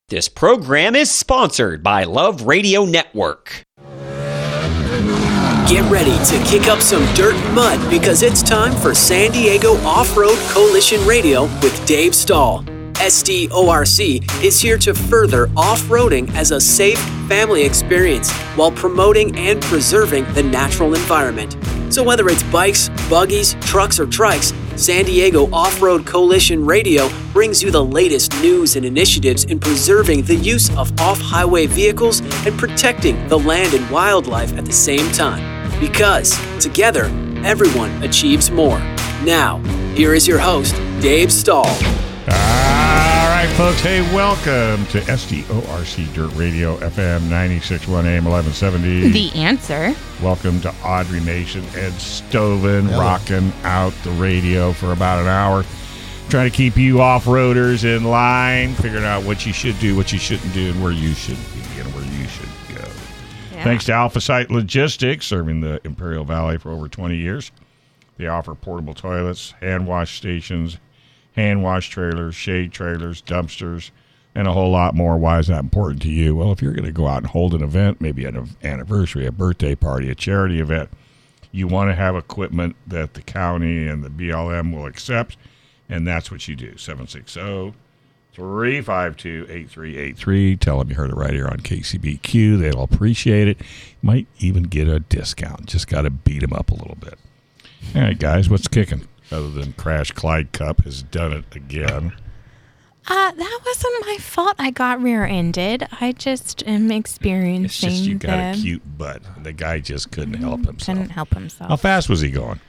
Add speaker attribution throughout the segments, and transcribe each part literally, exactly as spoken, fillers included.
Speaker 1: This program is sponsored by Love Radio Network.
Speaker 2: Get ready to kick up some dirt and mud because it's time for San Diego Off-Road Coalition Radio with Dave Stahl. S D O R C is here to further off-roading as a safe family experience while promoting and preserving the natural environment. So whether it's bikes, buggies, trucks, or trikes, San Diego Off-Road Coalition Radio brings you the latest news and initiatives in preserving the use of off-highway vehicles and protecting the land and wildlife at the same time. Because together, everyone achieves more. Now, here is your host, Dave Stahl.
Speaker 3: All right, folks. Hey, welcome to S D O R C Dirt Radio, F M ninety-six point one, A M eleven seventy.
Speaker 4: The Answer.
Speaker 3: Welcome to Audrey Mason, Ed Stovin, rocking out the radio for about an hour. Trying to keep you off-roaders in line, figuring out what you should do, what you shouldn't do, and where you should be and where you should go. Yeah. Thanks to Alpha Site Logistics, serving the Imperial Valley for over twenty years. They offer portable toilets, hand wash stations, hand wash trailers, shade trailers, dumpsters, and a whole lot more. Why is that important to you? Well, if you're going to go out and hold an event, maybe an anniversary, a birthday party, a charity event, you want to have equipment that the county and the B L M will accept, and that's what you do. seven six zero, three five two, eight three eight three. Tell them you heard it right here on K C B Q. They'll appreciate it. Might even get a discount. Just got to beat them up a little bit. All right, guys, what's kicking? Other than Crash Clyde Cup has done it again.
Speaker 4: Uh, that wasn't my fault. I got rear-ended. I just am experiencing
Speaker 3: It's just you got
Speaker 4: the,
Speaker 3: a cute butt. The guy just couldn't help himself.
Speaker 4: Couldn't help himself.
Speaker 3: How fast was he going?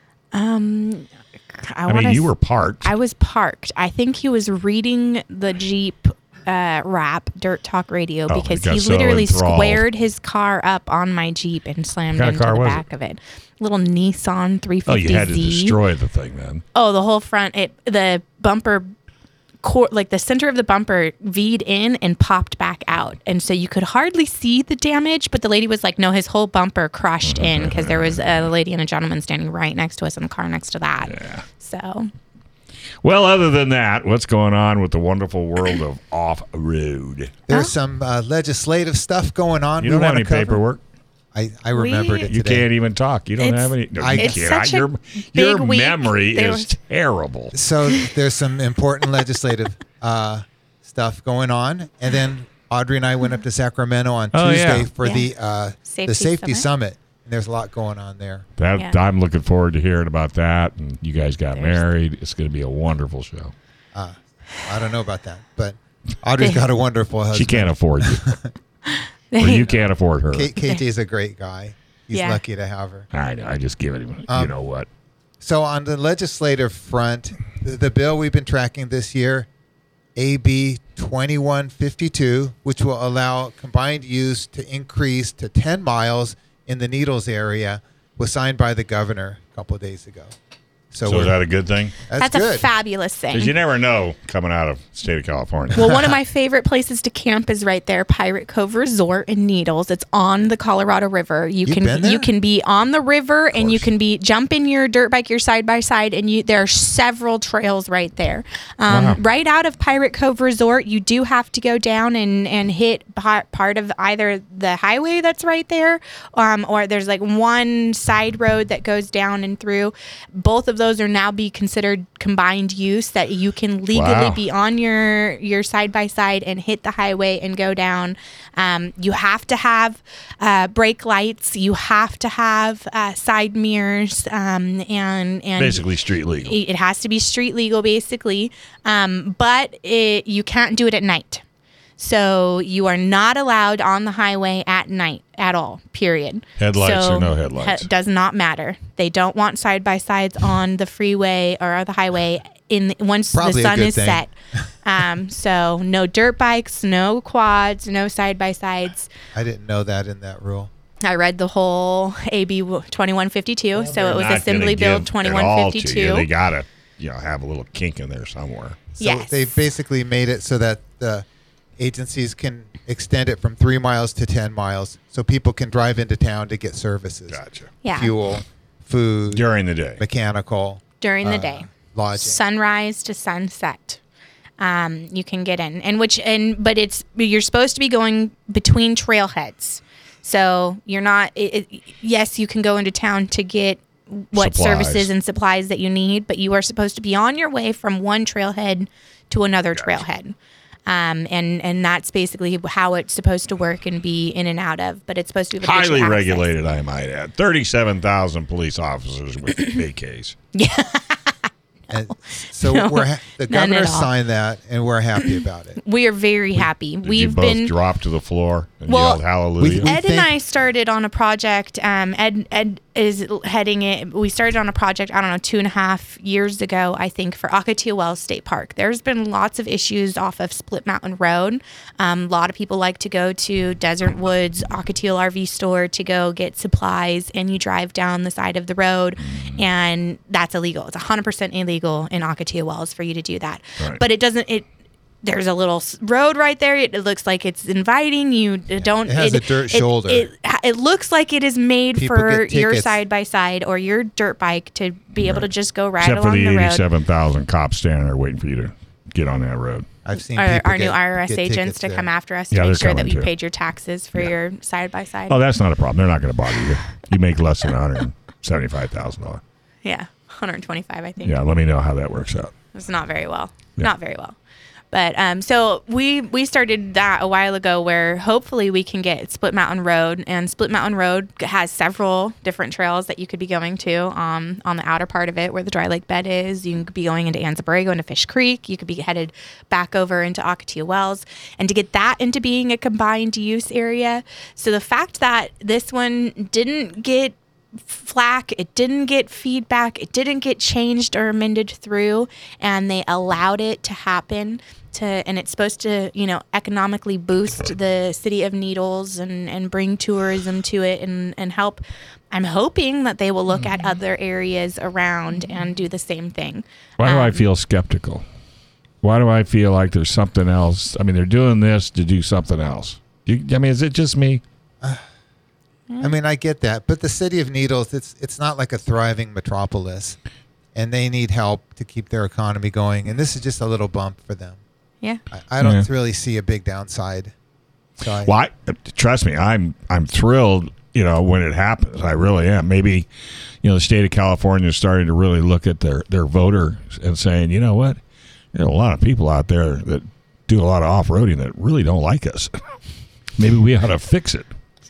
Speaker 4: Um, I,
Speaker 3: I mean,
Speaker 4: wanna
Speaker 3: you
Speaker 4: s-
Speaker 3: were parked.
Speaker 4: I was parked. I think he was reading the Jeep uh, rap, Dirt Talk Radio,
Speaker 3: Oh,
Speaker 4: because
Speaker 3: he got
Speaker 4: he
Speaker 3: so
Speaker 4: literally
Speaker 3: enthralled.
Speaker 4: squared his car up on my Jeep and slammed
Speaker 3: What kind of
Speaker 4: into
Speaker 3: car
Speaker 4: the
Speaker 3: was
Speaker 4: back of it. Little Nissan three fifty Z.
Speaker 3: Oh, you had to destroy the thing then.
Speaker 4: Oh, the whole front, it the bumper, cor- like the center of the bumper V'd in and popped back out. And so you could hardly see the damage, but the lady was like, no, his whole bumper crushed in because there was a lady and a gentleman standing right next to us in the car next to that.
Speaker 3: Yeah.
Speaker 4: So.
Speaker 3: Well, other than that, what's going on with the wonderful world of off-road?
Speaker 5: There's
Speaker 4: Oh.
Speaker 5: some uh, legislative stuff going on.
Speaker 3: You
Speaker 5: we
Speaker 3: don't have
Speaker 5: wanna
Speaker 3: any
Speaker 5: cover.
Speaker 3: paperwork?
Speaker 5: I, I remembered
Speaker 4: We-
Speaker 5: it
Speaker 3: You
Speaker 5: today.
Speaker 3: can't even talk. You don't
Speaker 4: It's-
Speaker 3: have any. No,
Speaker 5: I-
Speaker 3: you
Speaker 5: It's
Speaker 3: can't.
Speaker 4: such a
Speaker 3: your
Speaker 4: big
Speaker 3: your
Speaker 4: week.
Speaker 3: memory
Speaker 4: There
Speaker 3: is
Speaker 4: was-
Speaker 3: terrible.
Speaker 5: So there's some important legislative uh, stuff going on. And then Audrey and I went up to Sacramento on
Speaker 3: Oh,
Speaker 5: Tuesday
Speaker 3: yeah.
Speaker 5: for
Speaker 4: Yeah.
Speaker 5: the uh,
Speaker 4: Safety
Speaker 5: the safety
Speaker 4: Summit.
Speaker 5: summit. And there's a lot going on there.
Speaker 3: That
Speaker 4: Yeah.
Speaker 3: I'm looking forward to hearing about that. And you guys got
Speaker 4: There's-
Speaker 3: married. It's going to be a wonderful show.
Speaker 5: Uh, I don't know about that, but Audrey's got a wonderful husband.
Speaker 3: She can't afford you. Or you can't afford her.
Speaker 5: K- KJ's a great guy. He's
Speaker 4: Yeah.
Speaker 5: lucky to have her.
Speaker 3: I know. I just give it. You
Speaker 5: Um,
Speaker 3: know what?
Speaker 5: So on the legislative front, the, the bill we've been tracking this year, A B twenty-one fifty-two, which will allow combined use to increase to ten miles in the Needles area, was signed by the governor a couple of days ago. So,
Speaker 3: So,
Speaker 5: we're,
Speaker 3: is that a good thing?
Speaker 5: that's,
Speaker 4: That's
Speaker 5: good.
Speaker 4: a fabulous thing.
Speaker 3: Because you never know coming out of the state of California.
Speaker 4: Well, one of my favorite places to camp is right there, Pirate Cove Resort in Needles. It's on the Colorado River. You
Speaker 5: You've
Speaker 4: can
Speaker 5: been there?
Speaker 4: you can be on the river and you
Speaker 3: course.
Speaker 4: can be jump in your dirt bike, your side by side, and you there are several trails right there. Um,
Speaker 3: Wow.
Speaker 4: Right out of Pirate Cove Resort, you do have to go down and and hit part, part of either the highway that's right there, um, or there's like one side road that goes down and through. Both of those are now be considered combined use, that you can legally
Speaker 3: Wow.
Speaker 4: be on your your side by side and hit the highway and go down. Um, you have to have uh, brake lights. You have to have uh, side mirrors, um, and and
Speaker 3: Basically street legal.
Speaker 4: it, it has to be street legal, basically. Um, but it, you can't do it at night. So you are not allowed on the highway at night at all, period.
Speaker 3: Headlights
Speaker 4: So,
Speaker 3: or no headlights?
Speaker 4: It does not matter. They don't want side-by-sides on the freeway or the highway in the, once
Speaker 5: Probably
Speaker 4: the
Speaker 5: a
Speaker 4: sun
Speaker 5: good
Speaker 4: is
Speaker 5: thing.
Speaker 4: set. Um, so no dirt bikes, no quads, no side-by-sides.
Speaker 5: I didn't know that in that rule.
Speaker 4: I read the whole A B twenty-one fifty-two, so it was
Speaker 3: Not
Speaker 4: Assembly
Speaker 3: gonna
Speaker 4: Bill
Speaker 3: give it
Speaker 4: twenty-one
Speaker 3: all to you.
Speaker 4: fifty-two.
Speaker 3: They got to you know, have a little kink in there somewhere.
Speaker 5: So
Speaker 4: Yes.
Speaker 5: they basically made it so that the agencies can extend it from three miles to ten miles so people can drive into town to get services.
Speaker 3: Gotcha.
Speaker 4: Yeah.
Speaker 5: Fuel, food,
Speaker 3: During the day.
Speaker 5: mechanical.
Speaker 4: During the
Speaker 5: uh,
Speaker 4: day.
Speaker 5: Lodging.
Speaker 4: Sunrise to sunset. Um, you can get in, and which and but it's you're supposed to be going between trailheads, so you're not. It, it, yes, you can go into town to get what
Speaker 3: Supplies.
Speaker 4: services and supplies that you need, but you are supposed to be on your way from one trailhead to another
Speaker 3: Gotcha.
Speaker 4: trailhead. Um, and and that's basically how it's supposed to work and be in and out of. But it's supposed to be able to get
Speaker 3: Highly
Speaker 4: you access.
Speaker 3: regulated, I might add. Thirty-seven thousand police officers with A Ks.
Speaker 5: And so
Speaker 4: No,
Speaker 5: we're ha- the
Speaker 4: none
Speaker 5: governor
Speaker 4: at all.
Speaker 5: signed that, and we're happy about it.
Speaker 4: We are very happy.
Speaker 3: Did
Speaker 4: We've
Speaker 3: you both
Speaker 4: been
Speaker 3: drop to the floor and
Speaker 4: Well,
Speaker 3: yelled hallelujah?
Speaker 5: we-
Speaker 4: Ed
Speaker 5: think-
Speaker 4: and I started on a project. Um, Ed Ed is heading it. We started on a project, I don't know, two and a half years ago, I think, for Ocotillo Wells State Park. There's been lots of issues off of Split Mountain Road. Um, a lot of people like to go to Desert Woods, Ocotillo R V store to go get supplies, and you drive down the side of the road, and that's illegal. It's one hundred percent illegal in Ocotillo Wells for you to do that.
Speaker 3: Right.
Speaker 4: But it doesn't, it, there's a little s- road right there. It, it looks like it's inviting you. Don't.
Speaker 5: It has a dirt
Speaker 4: it,
Speaker 5: shoulder.
Speaker 4: It, it looks like it is made
Speaker 5: People
Speaker 4: for
Speaker 5: get
Speaker 4: your
Speaker 5: tickets.
Speaker 4: side by side or your dirt bike to be able to just go right
Speaker 3: Except for
Speaker 4: along
Speaker 3: the
Speaker 4: the road.
Speaker 3: eighty-seven thousand cops standing there waiting for you to get on that road.
Speaker 5: I've seen
Speaker 4: Our,
Speaker 5: people
Speaker 4: our new
Speaker 5: get-
Speaker 4: I R S
Speaker 5: get
Speaker 4: agents
Speaker 5: tickets
Speaker 4: to
Speaker 5: there.
Speaker 4: come after us
Speaker 3: Yeah,
Speaker 4: to
Speaker 3: they're
Speaker 4: make sure that
Speaker 3: coming
Speaker 4: you
Speaker 3: too.
Speaker 4: paid your taxes for your side by side.
Speaker 3: Oh, that's not a problem. They're not going to bother you. You make less than one hundred seventy-five thousand dollars.
Speaker 4: Yeah, one hundred twenty-five, I think.
Speaker 3: Yeah, let me know how that works out.
Speaker 4: It's not very well.
Speaker 3: Yeah.
Speaker 4: Not very well. But um, so we we started that a while ago, where hopefully we can get Split Mountain Road, and Split Mountain Road has several different trails that you could be going to. Um, on the outer part of it, where the dry lake bed is, you could be going into Anza-Borrego, into Fish Creek. You could be headed back over into Ocotillo Wells, and to get that into being a combined use area. So the fact that this one didn't get flack, it didn't get feedback, it didn't get changed or amended through, and they allowed it to happen to, and it's supposed to, you know, economically boost the city of Needles and and bring tourism to it and and help. I'm hoping that they will look at other areas around and do the same thing.
Speaker 3: Why do I
Speaker 4: Um,
Speaker 3: feel skeptical? Why do I feel like there's something else? I mean, they're doing this to do something else. You, I mean, is it just me?
Speaker 5: I mean, I get that, but the city of Needles, it's it's not like a thriving metropolis, and they need help to keep their economy going. And this is just a little bump for them.
Speaker 4: Yeah.
Speaker 5: I, I don't
Speaker 3: Yeah.
Speaker 5: really see a big downside. So I,
Speaker 3: Well, I, trust me, I'm I'm thrilled. You know, when it happens, I really am. Maybe, you know, the state of California is starting to really look at their their voters and saying, you know what, there are a lot of people out there that do a lot of off roading that really don't like us. Maybe we ought to fix it.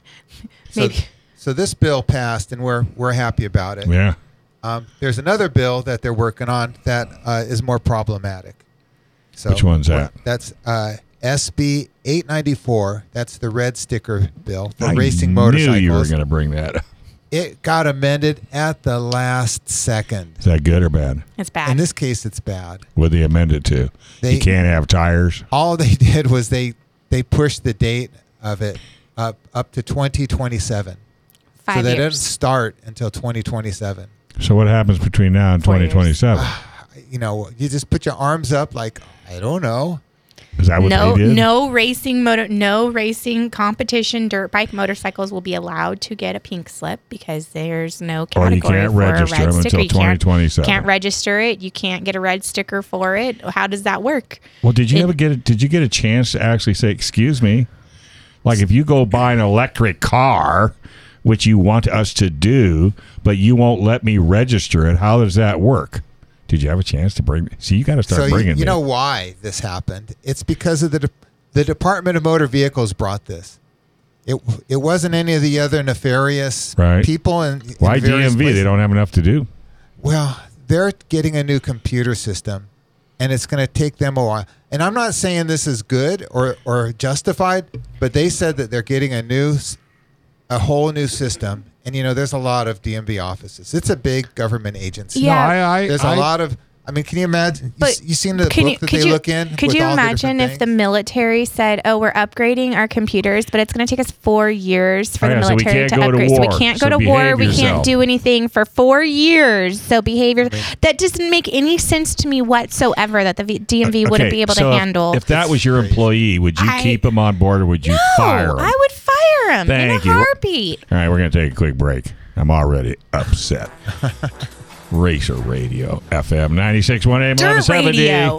Speaker 5: so,
Speaker 4: Maybe.
Speaker 5: so this bill passed, and we're we're happy about it.
Speaker 3: Yeah.
Speaker 5: Um, there's another bill that they're working on that uh, is more problematic. So
Speaker 3: Which one's that?
Speaker 5: That's uh, S B eight ninety-four. That's the red sticker bill for
Speaker 3: I
Speaker 5: racing
Speaker 3: knew
Speaker 5: motorcycles.
Speaker 3: you were going to bring that up.
Speaker 5: It got amended at the last second.
Speaker 3: Is that good or bad?
Speaker 4: It's bad.
Speaker 5: In this case, it's bad.
Speaker 3: What they amended to?
Speaker 5: They-
Speaker 3: you can't have tires.
Speaker 5: All they did was they they pushed the date of it up up to twenty twenty-seven.
Speaker 4: Five
Speaker 5: so that
Speaker 4: years.
Speaker 5: doesn't start until twenty twenty-seven.
Speaker 3: So what happens between now and
Speaker 4: Four
Speaker 3: twenty
Speaker 4: years.
Speaker 3: twenty-seven?
Speaker 5: You know, you just put your arms up like, I don't know.
Speaker 3: Is that what
Speaker 4: no,
Speaker 3: they did?
Speaker 4: no racing motor, no racing competition dirt bike motorcycles will be allowed to get a pink slip because there's no
Speaker 3: Or
Speaker 4: category
Speaker 3: you can't
Speaker 4: for
Speaker 3: register
Speaker 4: a red
Speaker 3: them
Speaker 4: sticker.
Speaker 3: until
Speaker 4: You can't,
Speaker 3: twenty twenty-seven.
Speaker 4: can't register it. You can't get a red sticker for it. How does that work?
Speaker 3: Well, did you
Speaker 4: It-
Speaker 3: ever get a, did you get a chance to actually say, excuse me? Like if you go buy an electric car, which you want us to do, but you won't let me register it, how does that work? Did you have a chance to bring See, you got to start
Speaker 5: So you,
Speaker 3: bringing
Speaker 5: you
Speaker 3: me.
Speaker 5: know why this happened? It's because of the de- the Department of Motor Vehicles brought this. It it wasn't any of the other nefarious
Speaker 3: Right.
Speaker 5: people in, in
Speaker 3: Why
Speaker 5: various
Speaker 3: D M V?
Speaker 5: places.
Speaker 3: They don't have enough to do.
Speaker 5: Well, they're getting a new computer system, and it's going to take them a while. And I'm not saying this is good or, or justified, but they said that they're getting a new, s- a whole new system. And you know, there's a lot of D M V offices. It's a big government agency.
Speaker 4: Yeah.
Speaker 3: No, I, I,
Speaker 5: There's
Speaker 3: I,
Speaker 5: a lot of. I mean, can you imagine? You,
Speaker 4: But
Speaker 5: s- you seen the
Speaker 4: Can
Speaker 5: book
Speaker 4: you-
Speaker 5: that
Speaker 4: could
Speaker 5: they
Speaker 4: you-
Speaker 5: look in?
Speaker 4: Could
Speaker 5: with
Speaker 4: you
Speaker 5: all the
Speaker 4: imagine
Speaker 5: different
Speaker 4: if the
Speaker 5: things?
Speaker 4: military said, "Oh, we're upgrading our computers, but it's going to take us four years for
Speaker 3: Oh,
Speaker 4: the
Speaker 3: yeah, so we
Speaker 4: military
Speaker 3: can't
Speaker 4: to
Speaker 3: go to
Speaker 4: upgrade, so
Speaker 3: war.
Speaker 4: we can't
Speaker 3: So
Speaker 4: go to war.
Speaker 3: behave
Speaker 4: We
Speaker 3: yourself."
Speaker 4: can't do anything for four years." So behavior that doesn't make any sense to me whatsoever. That the v- D M V wouldn't
Speaker 3: Okay,
Speaker 4: be able
Speaker 3: so
Speaker 4: to
Speaker 3: if-
Speaker 4: handle.
Speaker 3: If that was your employee, would you
Speaker 4: I-
Speaker 3: keep him on board or would you
Speaker 4: no,
Speaker 3: fire him?
Speaker 4: I would fire him
Speaker 3: Thank
Speaker 4: in
Speaker 3: you.
Speaker 4: a heartbeat.
Speaker 3: All right, we're going to take a quick break. I'm already upset. Racer Radio, F M ninety-six point one A M,
Speaker 4: Dirt
Speaker 3: eleven seventy.
Speaker 4: radio.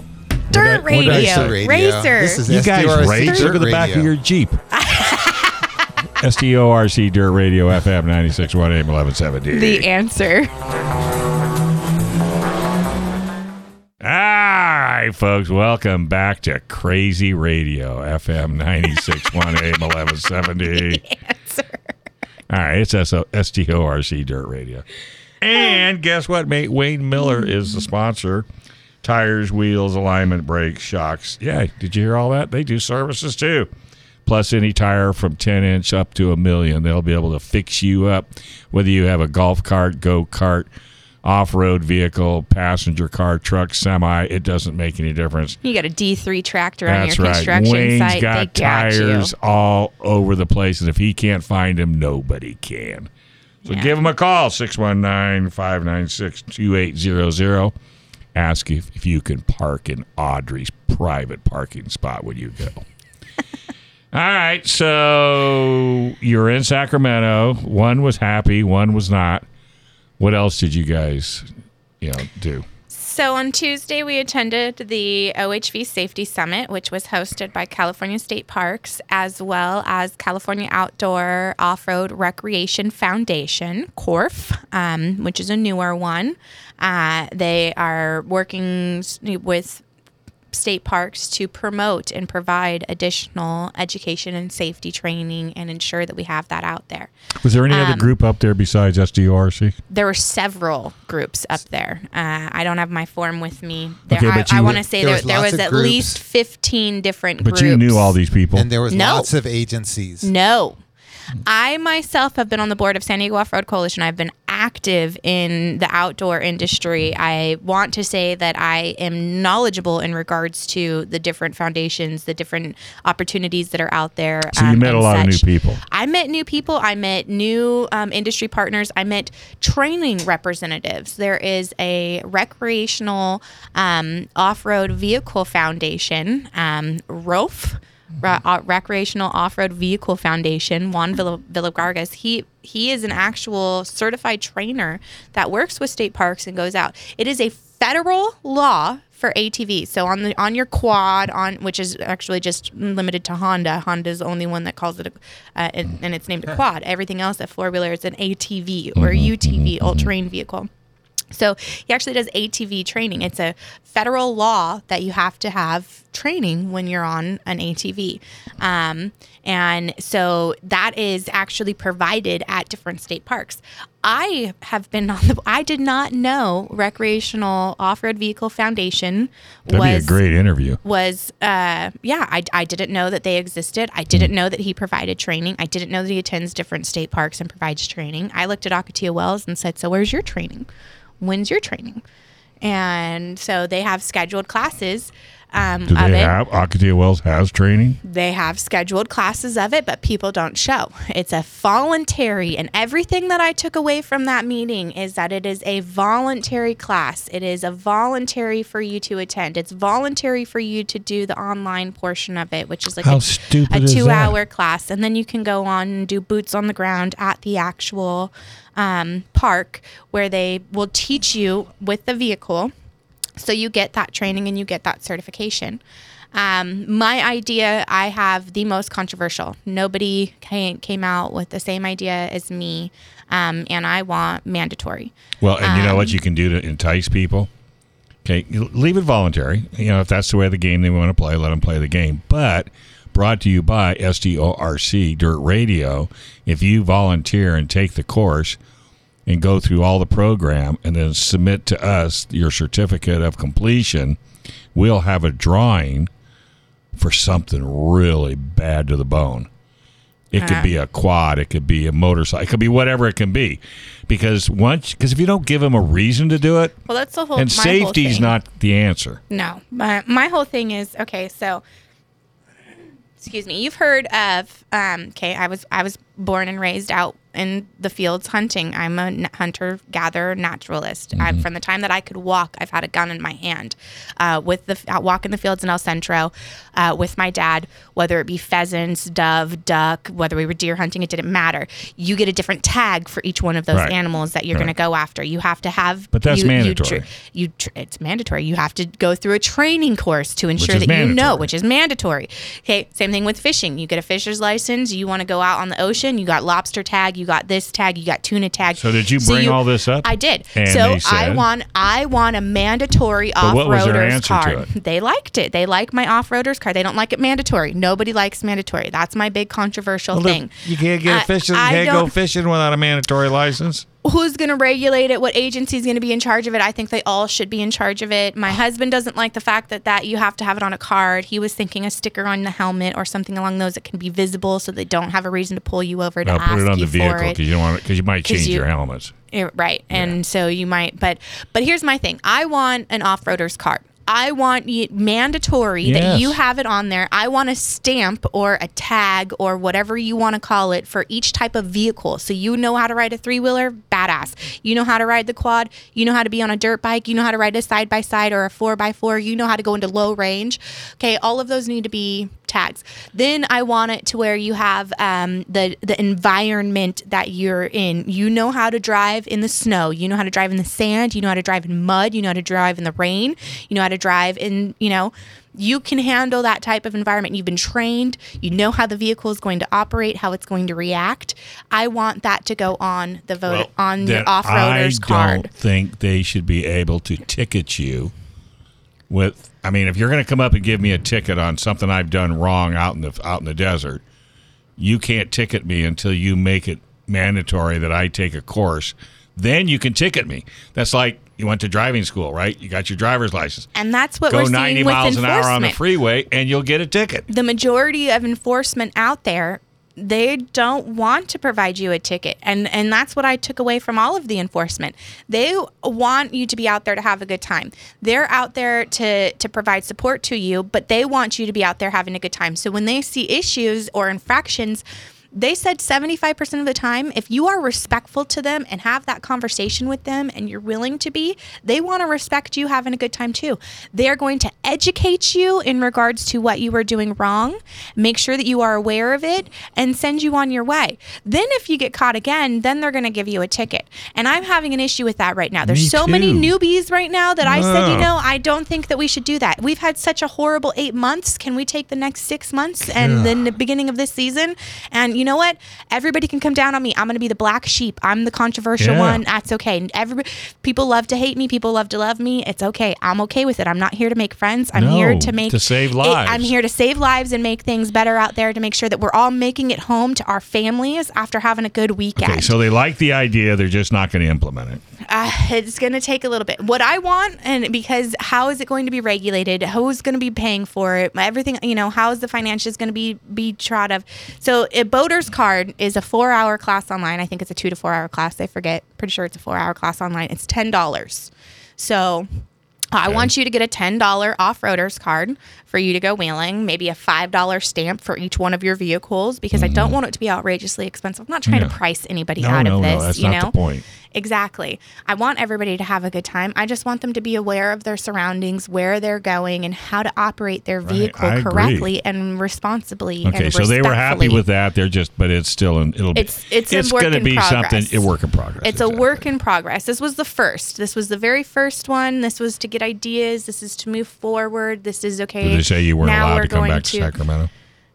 Speaker 4: Dirt
Speaker 3: What did I
Speaker 4: radio.
Speaker 3: say?
Speaker 5: Radio.
Speaker 4: Racer.
Speaker 5: This is
Speaker 3: You guys
Speaker 5: S D R C
Speaker 3: race?
Speaker 5: Dirt
Speaker 3: Look at the back of
Speaker 5: Radio.
Speaker 3: your Jeep. S T O R C Dirt Radio F M ninety-six point one A M eleven seventy.
Speaker 4: The answer.
Speaker 3: All right, folks, welcome back to Crazy Radio F M ninety-six point one A M eleven seventy.
Speaker 4: Answer.
Speaker 3: All right, it's S T O R C Dirt Radio. And guess what, mate? Wayne Miller is the sponsor. Tires, wheels, alignment, brakes, shocks. Yeah, did you hear all that? They do services too. Plus any tire from ten inch up to a million. They'll be able to fix you up, whether you have a golf cart, go-kart, off-road vehicle, passenger car, truck, semi. It doesn't make any difference.
Speaker 4: You got a D three tractor on
Speaker 3: That's
Speaker 4: your
Speaker 3: right.
Speaker 4: construction
Speaker 3: Wayne's
Speaker 4: site.
Speaker 3: got
Speaker 4: they got
Speaker 3: tires
Speaker 4: you.
Speaker 3: all over the place, and if he can't find them, nobody can. So
Speaker 4: Yeah.
Speaker 3: give him a call, six one nine, five nine six, two eight zero zero. Ask if, if you can park in Audrey's private parking spot when you go. All right, so you're in Sacramento. One was happy, one was not. What else did you guys, you know, do?
Speaker 4: So on Tuesday, we attended the O H V Safety Summit, which was hosted by California State Parks, as well as California Outdoor Off-Road Recreation Foundation, C O R F, um, which is a newer one. Uh, they are working s- with state parks to promote and provide additional education and safety training and ensure that we have that out there.
Speaker 3: Was there any other
Speaker 4: Um,
Speaker 3: group up there besides S D O R C?
Speaker 4: There were several groups up there. Uh, I don't have my form with me. There,
Speaker 3: Okay, but
Speaker 4: I, I
Speaker 3: you-
Speaker 4: want to say
Speaker 5: there
Speaker 4: there,
Speaker 5: was
Speaker 4: there
Speaker 5: lots
Speaker 4: was
Speaker 5: of
Speaker 4: at
Speaker 5: groups.
Speaker 4: least fifteen different
Speaker 3: But
Speaker 4: groups.
Speaker 3: you knew all these people.
Speaker 5: And there was
Speaker 4: No.
Speaker 5: lots of agencies.
Speaker 4: No. I myself have been on the board of San Diego Off-Road Coalition. I've been active in the outdoor industry. I want to say that I am knowledgeable in regards to the different foundations, the different opportunities that are out there.
Speaker 3: So you
Speaker 4: um,
Speaker 3: met a
Speaker 4: and
Speaker 3: lot of new
Speaker 4: such.
Speaker 3: people.
Speaker 4: I met new people. I met new um, industry partners. I met training representatives. There is a recreational um, off-road vehicle foundation, um, R O F, Re- uh, Recreational Off-Road Vehicle Foundation. Juan Villa- Villagargas. He he is an actual certified trainer that works with state parks and goes out. It is a federal law for A T Vs. So on the on your quad, on which is actually just limited to Honda. Honda's the only one that calls it a, uh, and, and it's named a quad. Everything else, a four wheeler, is an A T V or U T V, all-terrain vehicle. So he actually does A T V training. It's a federal law that you have to have training when you're on an A T V. Um, and so that is actually provided at different state parks. I have been on the, I did not know Recreational Off-Road Vehicle Foundation
Speaker 3: That'd
Speaker 4: was
Speaker 3: be a great interview.
Speaker 4: was uh yeah I, I didn't know that they existed. I didn't know that he provided training. I didn't know that he attends different state parks and provides training. I looked at Ocotillo Wells and said, so where's your training? When's your training? And so they have scheduled classes um,
Speaker 3: Do
Speaker 4: of
Speaker 3: they
Speaker 4: it.
Speaker 3: have, Ocotillo Wells has training?
Speaker 4: They have scheduled classes of it, but people don't show. It's a voluntary, and everything that I took away from that meeting is that it is a voluntary class. It is a voluntary for you to attend. It's voluntary for you to do the online portion of it, which is like
Speaker 3: How
Speaker 4: a,
Speaker 3: stupid
Speaker 4: a
Speaker 3: is that?
Speaker 4: two-hour class, and then you can go on and do boots on the ground at the actual um, park where they will teach you with the vehicle. So you get that training and you get that certification. Um, my idea, I have the most controversial. Nobody came, came out with the same idea as me, um, and I want mandatory.
Speaker 3: Well, and you know
Speaker 4: Um,
Speaker 3: what you can do to entice people? Okay, you leave it voluntary. You know, if that's the way of the game they want to play, let them play the game. But brought to you by S D O R C Dirt Radio. If you volunteer and take the course and go through all the program and then submit to us your certificate of completion, we'll have a drawing for something really bad to the bone. It could be a quad, it could be a motorcycle, it could be whatever it can be. Because once, because if you don't give them a reason to do it,
Speaker 4: Well, that's the whole.
Speaker 3: and
Speaker 4: my whole
Speaker 3: safety's
Speaker 4: thing.
Speaker 3: not the answer.
Speaker 4: No, my, my whole thing is okay. So, excuse me. You've heard of um, okay? I was I was born and raised out in the fields hunting. I'm a n- hunter, gatherer, naturalist.
Speaker 3: Mm-hmm.
Speaker 4: I, from the time that I could walk, I've had a gun in my hand. Uh, with the uh, walk in the fields in El Centro uh, with my dad, whether it be pheasants, dove, duck, whether we were deer hunting, it didn't matter. You get a different tag for each one of those
Speaker 3: Right.
Speaker 4: animals that you're
Speaker 3: Right.
Speaker 4: going to go after. You have to have,
Speaker 3: But that's
Speaker 4: you,
Speaker 3: mandatory.
Speaker 4: You, tr- you tr- it's mandatory. You have to go through a training course to ensure
Speaker 3: is
Speaker 4: that you know,
Speaker 3: mandatory.
Speaker 4: which is mandatory. Okay, same thing with fishing. You get a fisher's license. You want to go out on the ocean. You got lobster tag. You got this tag. You got tuna tag.
Speaker 3: So did you bring all this up?
Speaker 4: I did.
Speaker 3: And
Speaker 4: so
Speaker 3: they
Speaker 4: I
Speaker 3: said-
Speaker 4: want I want a mandatory
Speaker 3: But what was their
Speaker 4: off-roaders
Speaker 3: answer to
Speaker 4: card.
Speaker 3: it?
Speaker 4: They liked it. They like my off-roaders card. They don't like it mandatory. Nobody likes mandatory. That's my big controversial
Speaker 3: Well,
Speaker 4: thing.
Speaker 3: You can't get
Speaker 4: I-
Speaker 3: a fishing. You
Speaker 4: I
Speaker 3: can't go
Speaker 4: don't-
Speaker 3: fishing without a mandatory license.
Speaker 4: Who's going to regulate it? What agency is going to be in charge of it? I think they all should be in charge of it. My husband doesn't like the fact that, that you have to have it on a card. He was thinking a sticker on the helmet or something along those that can be visible so they don't have a reason to pull you over to
Speaker 3: No,
Speaker 4: ask
Speaker 3: put it on
Speaker 4: you
Speaker 3: the vehicle
Speaker 4: for it.
Speaker 3: because you don't want because you might
Speaker 4: 'Cause
Speaker 3: change
Speaker 4: you-
Speaker 3: your helmets.
Speaker 4: Yeah, right. And so you might, but but here's my thing. I want an off-roader's card. I want you, mandatory
Speaker 3: Yes.
Speaker 4: that you have it on there. I want a stamp or a tag or whatever you want to call it for each type of vehicle. So you know how to ride a three-wheeler, badass. You know how to ride the quad. You know how to be on a dirt bike. You know how to ride a side-by-side or a four-by-four. You know how to go into low range. Okay, all of those need to be tags. Then I want it to where you have um, the the environment that you're in. You know how to drive in the snow. You know how to drive in the sand. You know how to drive in mud. You know how to drive in the rain. You know how to drive in, you know, you can handle that type of environment. You've been trained. You know how the vehicle is going to operate, how it's going to react. I want that to go on the vote on your
Speaker 3: Then
Speaker 4: off-roader's
Speaker 3: I
Speaker 4: card.
Speaker 3: don't think they should be able to ticket you with. I mean, if you're going to come up and give me a ticket on something I've done wrong out in the out in the desert, you can't ticket me until you make it mandatory that I take a course. Then you can ticket me. That's like you went to driving school, right? You got your driver's license.
Speaker 4: And that's what
Speaker 3: Go
Speaker 4: we're seeing
Speaker 3: ninety
Speaker 4: with
Speaker 3: miles an
Speaker 4: enforcement.
Speaker 3: hour on the freeway, and you'll get a ticket.
Speaker 4: The majority of enforcement out there, they don't want to provide you a ticket. And and that's what I took away from all of the enforcement. They want you to be out there to have a good time. They're out there to to provide support to you, but they want you to be out there having a good time. So when they see issues or infractions, they said seventy-five percent of the time, if you are respectful to them and have that conversation with them and you're willing to be, they want to respect you having a good time too. They are going to educate you in regards to what you are doing wrong, make sure that you are aware of it, and send you on your way. Then if you get caught again, then they're going to give you a ticket. And I'm having an issue with that right now. There's
Speaker 3: Me
Speaker 4: so many
Speaker 3: too.
Speaker 4: newbies right now that I said, you
Speaker 3: Ugh.
Speaker 4: know, I don't think that we should do that. We've had such a horrible eight months. Can we take the next six months and then the beginning of this season? And you know what? Everybody can come down on me. I'm going to be the black sheep. I'm the controversial
Speaker 3: Yeah.
Speaker 4: one. That's okay. Everybody, people love to hate me. People love to love me. It's okay. I'm okay with it. I'm not here to make friends. I'm
Speaker 3: No,
Speaker 4: here to make
Speaker 3: to save
Speaker 4: it-
Speaker 3: lives.
Speaker 4: I'm here to save lives and make things better out there to make sure that we're all making it home to our families after having a good weekend.
Speaker 3: Okay, so they like the idea. They're just not going to implement it.
Speaker 4: Uh, it's going to take a little bit. What I want, and because how is it going to be regulated? Who's going to be paying for it? Everything, you know, how is the financials going to be be trod of? So a boater's card is a four-hour class online. I think it's a two to four-hour class. I forget. Pretty sure it's a four-hour class online. It's ten dollars. So I want you to get a ten dollars off-roader's card for you to go wheeling, maybe a five dollars stamp for each one of your vehicles, because I don't want it to be outrageously expensive. I'm not trying
Speaker 3: Yeah.
Speaker 4: to price anybody
Speaker 3: No,
Speaker 4: out
Speaker 3: no,
Speaker 4: of
Speaker 3: no,
Speaker 4: this.
Speaker 3: that's
Speaker 4: you
Speaker 3: not
Speaker 4: know?
Speaker 3: the point.
Speaker 4: Exactly. I want everybody to have a good time. I just want them to be aware of their surroundings, where they're going, and how to operate their vehicle
Speaker 3: I agree.
Speaker 4: correctly and responsibly.
Speaker 3: Okay,
Speaker 4: and
Speaker 3: so they were happy
Speaker 4: respectfully.
Speaker 3: with that. They're just, but it's still, an, it'll be.
Speaker 4: It's- it's a work
Speaker 3: gonna
Speaker 4: in
Speaker 3: be
Speaker 4: progress.
Speaker 3: something. A work in progress.
Speaker 4: It's a
Speaker 3: exactly.
Speaker 4: work in progress. This was the first. This was the very first one. This was to get ideas. This is to move forward. This is okay.
Speaker 3: Did they say you weren't
Speaker 4: now
Speaker 3: allowed
Speaker 4: we're
Speaker 3: to come
Speaker 4: going
Speaker 3: back to, Sacramento?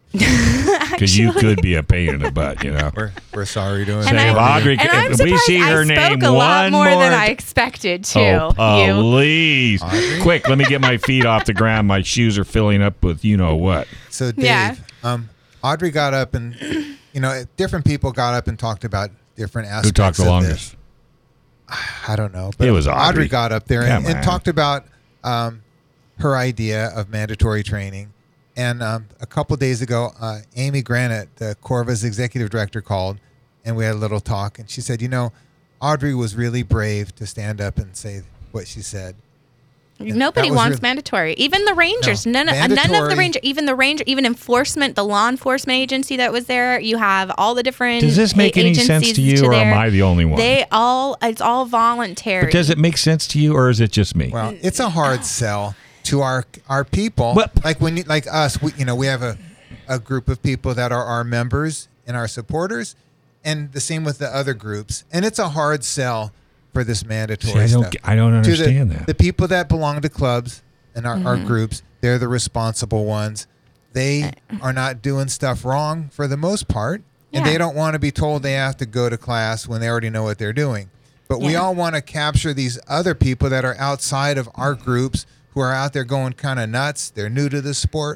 Speaker 3: Because you could be a pain in the butt, you know.
Speaker 5: We're, we're sorry to
Speaker 4: And,
Speaker 3: Say,
Speaker 4: I,
Speaker 3: Audrey,
Speaker 4: and
Speaker 3: if
Speaker 4: I'm
Speaker 3: we
Speaker 4: surprised
Speaker 3: see her
Speaker 4: I
Speaker 3: name
Speaker 4: spoke a lot
Speaker 3: one
Speaker 4: more,
Speaker 3: more
Speaker 4: than I
Speaker 3: t-
Speaker 4: expected to.
Speaker 3: Oh,
Speaker 4: you.
Speaker 3: please.
Speaker 5: Audrey?
Speaker 3: Quick, let me get my feet off the ground. My shoes are filling up with you know what.
Speaker 5: So Dave,
Speaker 4: Yeah.
Speaker 5: um, Audrey got up and, you know, different people got up and talked about different aspects
Speaker 3: Who talked the
Speaker 5: of
Speaker 3: longest?
Speaker 5: this. I don't know. But
Speaker 3: It was Audrey.
Speaker 5: got up there
Speaker 3: Come
Speaker 5: and, and
Speaker 3: on.
Speaker 5: talked about um, her idea of mandatory training. And um, a couple days ago, uh, Amy Granite, the Corva's executive director, called, and we had a little talk. And she said, you know, Audrey was really brave to stand up and say what she said.
Speaker 4: Nobody
Speaker 5: was
Speaker 4: wants
Speaker 5: really-
Speaker 4: mandatory. Even the rangers,
Speaker 5: No,
Speaker 4: none, of, none of the
Speaker 5: mandatory-
Speaker 4: ranger, even the ranger, even enforcement, the law enforcement agency that was there. You have all the different.
Speaker 3: Does this make
Speaker 4: a-
Speaker 3: any sense
Speaker 4: agencies
Speaker 3: to you, or am
Speaker 4: there.
Speaker 3: I the only one?
Speaker 4: They all, it's all voluntary.
Speaker 3: But does it make sense to you, or is it just me?
Speaker 5: Well, it's a hard sell to our our people.
Speaker 3: But-
Speaker 5: like when you, like us, we, you know, we have a, a group of people that are our members and our supporters, and the same with the other groups. And it's a hard sell for this mandatory
Speaker 3: See, I don't
Speaker 5: stuff.
Speaker 3: get- I don't
Speaker 5: To
Speaker 3: understand
Speaker 5: the,
Speaker 3: that.
Speaker 5: The people that belong to clubs and our,
Speaker 4: Mm-hmm.
Speaker 5: our groups, they're the responsible ones. They are not doing stuff wrong for the most part, and
Speaker 4: Yeah.
Speaker 5: they don't want to be told they have to go to class when they already know what they're doing. But we
Speaker 4: Yeah.
Speaker 5: all want to capture these other people that are outside of our groups who are out there going kind of nuts. They're new to the sport.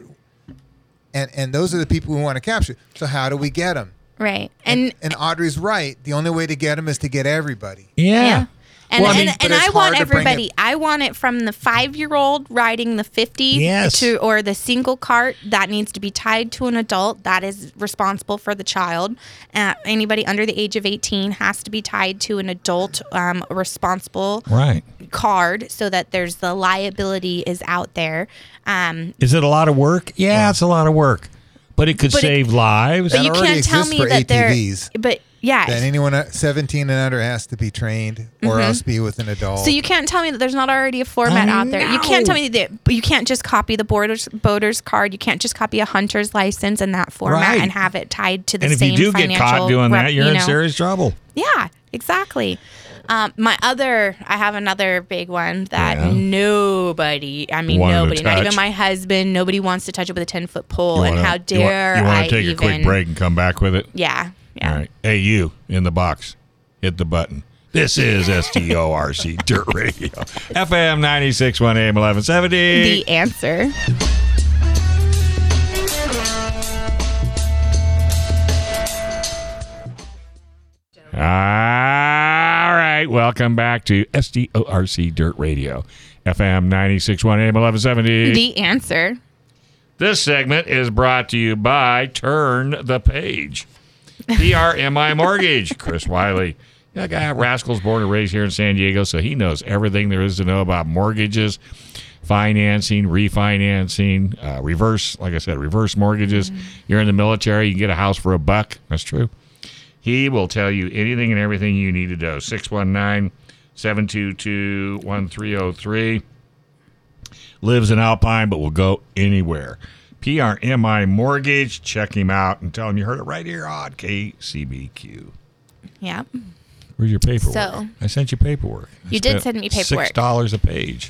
Speaker 5: And and those are the people we want to capture. So how do we get them?
Speaker 4: right.
Speaker 5: And,
Speaker 4: And,
Speaker 5: and Audrey's right. The only way to get them is to get everybody.
Speaker 3: yeah.
Speaker 4: yeah. And,
Speaker 3: Well, I
Speaker 4: and,
Speaker 3: mean-
Speaker 4: and
Speaker 5: But it's
Speaker 4: I want
Speaker 5: hard to bring
Speaker 4: everybody.
Speaker 5: it-
Speaker 4: I want it from the five-year-old riding the fifty
Speaker 3: Yes.
Speaker 4: to or the single cart that needs to be tied to an adult that is responsible for the child. Uh, anybody under the age of eighteen has to be tied to an adult um, responsible
Speaker 3: Right.
Speaker 4: card so that there's the liability is out there. Um,
Speaker 3: Is it a lot of work? Yeah, it's a lot of work, but it could
Speaker 4: But it-
Speaker 3: save lives.
Speaker 4: but
Speaker 5: That
Speaker 4: you
Speaker 5: already
Speaker 4: can't tell
Speaker 5: exists
Speaker 4: me
Speaker 5: for
Speaker 4: that they're.
Speaker 5: A T Vs.
Speaker 4: But yeah.
Speaker 5: Then anyone at seventeen and under has to be trained or else be with an adult.
Speaker 4: Mm-hmm. So you can't tell me that there's not already a format
Speaker 3: I
Speaker 4: out there. You can't
Speaker 3: know.
Speaker 4: tell me that you can't just copy the boarder's, boater's card. You can't just copy a hunter's license in that format
Speaker 3: Right.
Speaker 4: and have it tied to the
Speaker 3: and if
Speaker 4: same
Speaker 3: you do get
Speaker 4: financial
Speaker 3: caught doing
Speaker 4: rep-
Speaker 3: that, you're
Speaker 4: you
Speaker 3: in
Speaker 4: know.
Speaker 3: serious trouble.
Speaker 4: Yeah, exactly. Um, my other, I have another big one that
Speaker 3: Yeah.
Speaker 4: nobody, I mean,
Speaker 3: Wanted to
Speaker 4: nobody, not
Speaker 3: touch.
Speaker 4: even my husband, nobody wants to touch it with a ten foot pole.
Speaker 3: You
Speaker 4: and
Speaker 3: wanna-
Speaker 4: how
Speaker 3: you want-
Speaker 4: dare
Speaker 3: you wanna
Speaker 4: I
Speaker 3: take
Speaker 4: even.
Speaker 3: a quick break and come back with it?
Speaker 4: Yeah, yeah.
Speaker 3: All right. Hey, you in the box, hit the button. This is S T O R C Dirt Radio, F M ninety-six point one A M eleven seventy.
Speaker 4: The answer.
Speaker 3: All right. Welcome back to S T O R C Dirt Radio, F M ninety-six point one A M eleven seventy.
Speaker 4: The answer.
Speaker 3: This segment is brought to you by Turn the Page. P R M I Mortgage. Chris Wiley. That guy, Rascals, born and raised here in San Diego, so he knows everything there is to know about mortgages, financing, refinancing, uh, reverse, like I said, reverse mortgages.
Speaker 4: Mm-hmm.
Speaker 3: You're in the military, you can get a house for a buck. That's true. He will tell you anything and everything you need to know. six one nine, seven two two, one three zero three. Lives in Alpine, but will go anywhere. P R M I Mortgage. Check him out and tell him you heard it right here on K C B Q.
Speaker 4: Yeah.
Speaker 3: Where's your paperwork?
Speaker 4: So-
Speaker 3: I sent you paperwork. I
Speaker 4: You did
Speaker 3: spent
Speaker 4: send me paperwork.
Speaker 3: Six dollars a page.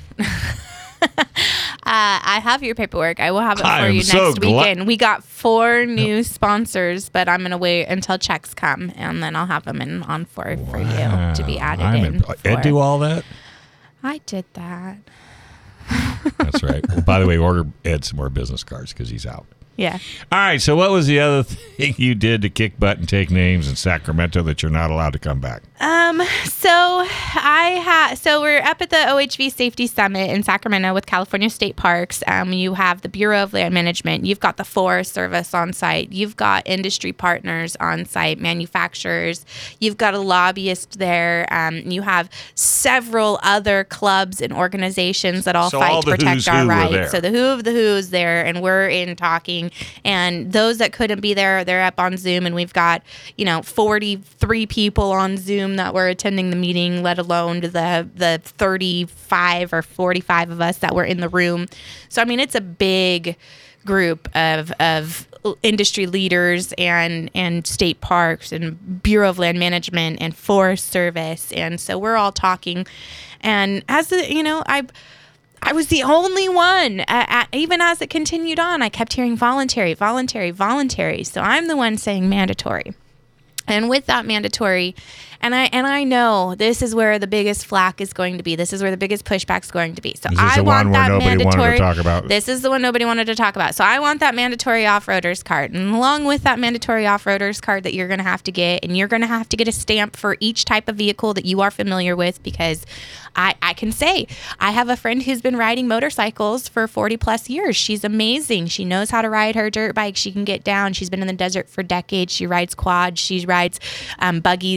Speaker 4: Uh, I have your paperwork. I will have it
Speaker 3: I
Speaker 4: for
Speaker 3: am
Speaker 4: you
Speaker 3: so
Speaker 4: next
Speaker 3: gla-
Speaker 4: weekend. We got four new sponsors, but I'm going to wait until checks come, and then I'll have them in on for, for you to be added
Speaker 3: I'm
Speaker 4: in.
Speaker 3: in- Ed
Speaker 4: for-
Speaker 3: do all that?
Speaker 4: I did that.
Speaker 3: That's right. Well, by the way, order Ed some more business cards because he's out.
Speaker 4: Yeah.
Speaker 3: All right. So, what was the other thing you did to kick butt and take names in Sacramento that you're not allowed to come back?
Speaker 4: Um. So I had. So we're up at the O H V Safety Summit in Sacramento with California State Parks. Um. You have the Bureau of Land Management. You've got the Forest Service on site. You've got industry partners on site, manufacturers. You've got a lobbyist there. Um. You have several other clubs and organizations that all
Speaker 3: So
Speaker 4: fight
Speaker 3: all
Speaker 4: to
Speaker 3: the
Speaker 4: protect
Speaker 3: who's
Speaker 4: our
Speaker 3: who were
Speaker 4: rights.
Speaker 3: there.
Speaker 4: So the who of the who is there, and we're in talking. And those that couldn't be there, they're up on Zoom, and we've got, you know, forty-three people on Zoom that were attending the meeting, let alone the the thirty-five or forty-five of us that were in the room. So I mean, it's a big group of of industry leaders and and state parks and Bureau of Land Management and Forest Service, and so we're all talking. And as the, you know, I. I was the only one. Uh, uh, even as it continued on, I kept hearing voluntary, voluntary, voluntary. So I'm the one saying mandatory. And with that mandatory, and I and I know this is where the biggest flack is going to be. This is where the biggest pushback is going to be. So
Speaker 3: Is this
Speaker 4: I
Speaker 3: the
Speaker 4: want
Speaker 3: one where
Speaker 4: that
Speaker 3: nobody wanted to
Speaker 4: mandatory.
Speaker 3: talk about?
Speaker 4: This is the one nobody wanted to talk about. So I want that mandatory off-roaders card, and along with that mandatory off-roaders card that you're going to have to get, and you're going to have to get a stamp for each type of vehicle that you are familiar with, because I I can say I have a friend who's been riding motorcycles for forty plus years. She's amazing. She knows how to ride her dirt bike. She can get down. She's been in the desert for decades. She rides quads. She rides um, buggies. You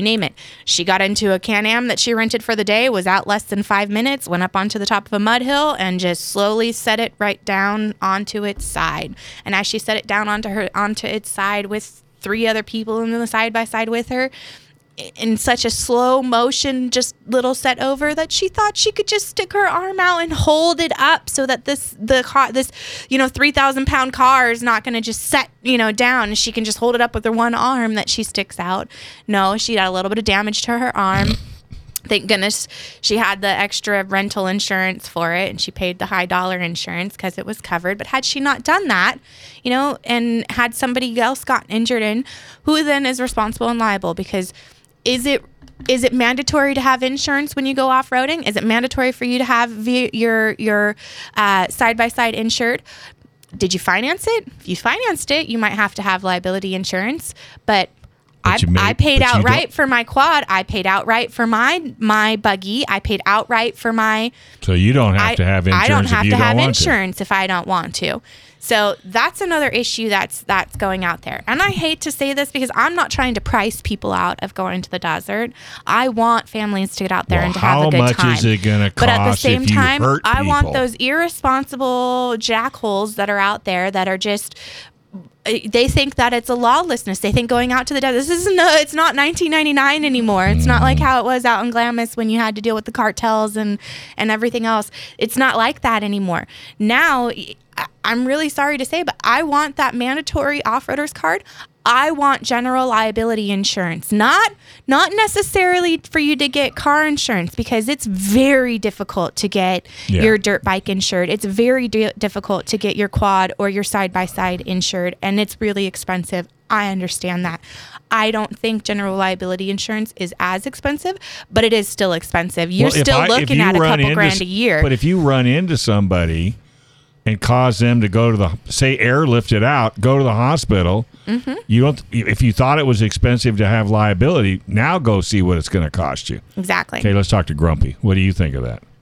Speaker 4: you name it. She got into a Can-Am that she rented for the day, was out less than five minutes, went up onto the top of a mud hill, and just slowly set it right down onto its side. And as she set it down onto her onto its side with three other people in the side by side with her, in such a slow motion, just little set over, that she thought she could just stick her arm out and hold it up so that this the car this you know three thousand pound car is not going to just set you know down, and she can just hold it up with her one arm that she sticks out. No, she got a little bit of damage to her arm. Thank goodness she had the extra rental insurance for it, and she paid the high dollar insurance because it was covered. But had she not done that, you know, and had somebody else gotten injured in, who then is responsible and liable? Because is it is it mandatory to have insurance when you go off-roading? Is it mandatory for you to have v- your your uh, side-by-side insured? Did you finance it? If you financed it, you might have to have liability insurance, but I,
Speaker 3: But you may-
Speaker 4: I paid
Speaker 3: but you
Speaker 4: outright
Speaker 3: don't-
Speaker 4: for my quad. I paid outright for my my buggy. I paid outright for my.
Speaker 3: So you don't have
Speaker 4: I,
Speaker 3: to have insurance
Speaker 4: I don't
Speaker 3: if
Speaker 4: have
Speaker 3: you
Speaker 4: to
Speaker 3: don't
Speaker 4: have
Speaker 3: want
Speaker 4: insurance if I don't want to. So that's another issue that's that's going out there. And I hate to say this because I'm not trying to price people out of going to the desert. I want families to get out there
Speaker 3: Well,
Speaker 4: and to have a
Speaker 3: how
Speaker 4: good
Speaker 3: much
Speaker 4: time.
Speaker 3: is it gonna
Speaker 4: But at the
Speaker 3: cost
Speaker 4: same
Speaker 3: if you
Speaker 4: time,
Speaker 3: hurt
Speaker 4: I want
Speaker 3: people?
Speaker 4: those irresponsible jackholes that are out there that are just. They think that it's a lawlessness. They think going out to the desert. This is no. It's not nineteen ninety-nine anymore. It's not like how it was out in Glamis when you had to deal with the cartels and and everything else. It's not like that anymore. Now, I- I'm really sorry to say, but I want that mandatory off-roaders card. I want general liability insurance, not not necessarily for you to get car insurance, because it's very difficult to get
Speaker 3: Yeah.
Speaker 4: your dirt bike insured. It's very di- difficult to get your quad or your side-by-side insured, and it's really expensive. I understand that. I don't think general liability insurance is as expensive, but it is still expensive. You're
Speaker 3: Well, if
Speaker 4: still
Speaker 3: I- if
Speaker 4: looking
Speaker 3: you
Speaker 4: at a
Speaker 3: run
Speaker 4: couple
Speaker 3: into
Speaker 4: grand
Speaker 3: s-
Speaker 4: a year.
Speaker 3: But if you run into somebody and cause them to go to the, say, airlift it out, go to the hospital,
Speaker 4: Mm-hmm.
Speaker 3: you don't. If you thought it was expensive to have liability, now go see what it's going to cost you.
Speaker 4: Exactly.
Speaker 3: Okay, let's talk to Grumpy. What do you think of that?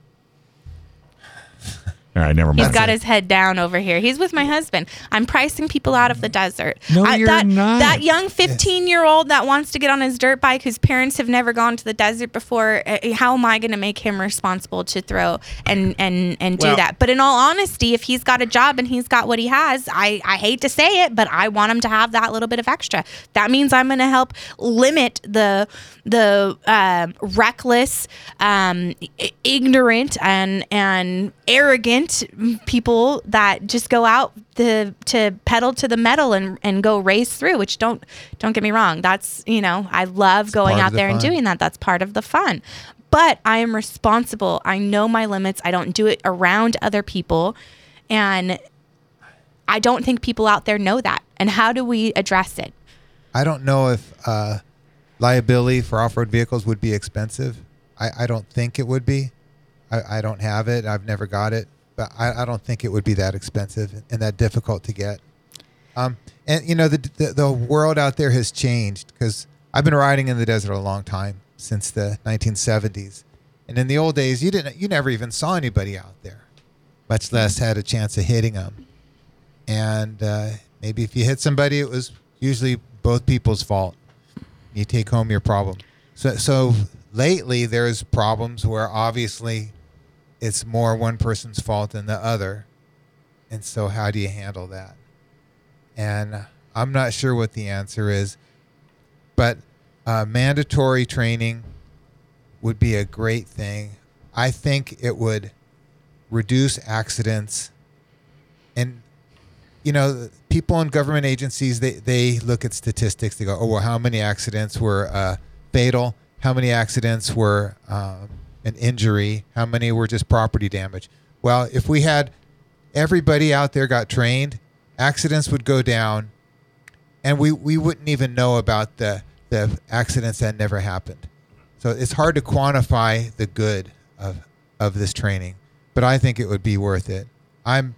Speaker 3: All right, never mind.
Speaker 4: He's got his head down over here. He's with my husband. I'm pricing people out of the desert.
Speaker 3: No,
Speaker 4: I,
Speaker 3: you're
Speaker 4: that,
Speaker 3: not.
Speaker 4: That young fifteen-year-old that wants to get on his dirt bike, whose parents have never gone to the desert before, uh, how am I going to make him responsible to throw and and and do
Speaker 3: Well-
Speaker 4: that? But in all honesty, if he's got a job and he's got what he has, I, I hate to say it, but I want him to have that little bit of extra. That means I'm going to help limit the the um, reckless, um, i- ignorant, and and arrogant people that just go out to to pedal to the metal and and go race through. Which don't don't get me wrong, that's, you know, I love going
Speaker 5: part
Speaker 4: out
Speaker 5: of the
Speaker 4: there and
Speaker 5: fun.
Speaker 4: doing that. That's part of the fun. But I am responsible. I know my limits. I don't do it around other people, and I don't think people out there know that. And how do we address it?
Speaker 5: I don't know if uh, liability for off-road vehicles would be expensive. I, I don't think it would be. I, I don't have it. I've never got it. But I, I don't think it would be that expensive and that difficult to get. Um, and, you know, the, the the world out there has changed, because I've been riding in the desert a long time, since the nineteen seventies. And in the old days, you didn't, you never even saw anybody out there, much less had a chance of hitting them. And uh, maybe if you hit somebody, it was usually both people's fault. You take home your problem. So, so lately, there's problems where obviously it's more one person's fault than the other. And so how do you handle that? And I'm not sure what the answer is, but uh, mandatory training would be a great thing. I think it would reduce accidents. And, you know, people in government agencies, they, they look at statistics. They go, oh, well, how many accidents were uh, fatal? How many accidents were um, an injury? How many were just property damage? Well, if we had everybody out there got trained, accidents would go down, and we, we wouldn't even know about the, the accidents that never happened. So it's hard to quantify the good of of this training, but I think it would be worth it. I'm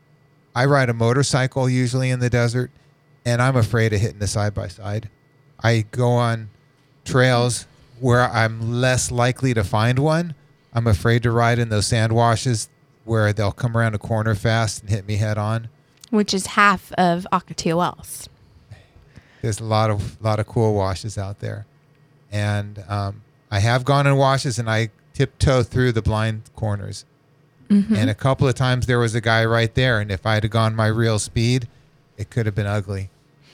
Speaker 5: I ride a motorcycle usually in the desert, and I'm afraid of hitting the side by side. I go on trails where I'm less likely to find one. I'm afraid to ride in those sand washes where they'll come around a corner fast and hit me head on.
Speaker 4: Which is half of Ocotillo Wells.
Speaker 5: There's a lot of lot of cool washes out there, and um, I have gone in washes and I tiptoe through the blind corners.
Speaker 4: Mm-hmm.
Speaker 5: And a couple of times there was a guy right there, and if I had gone my real speed, it could have been ugly.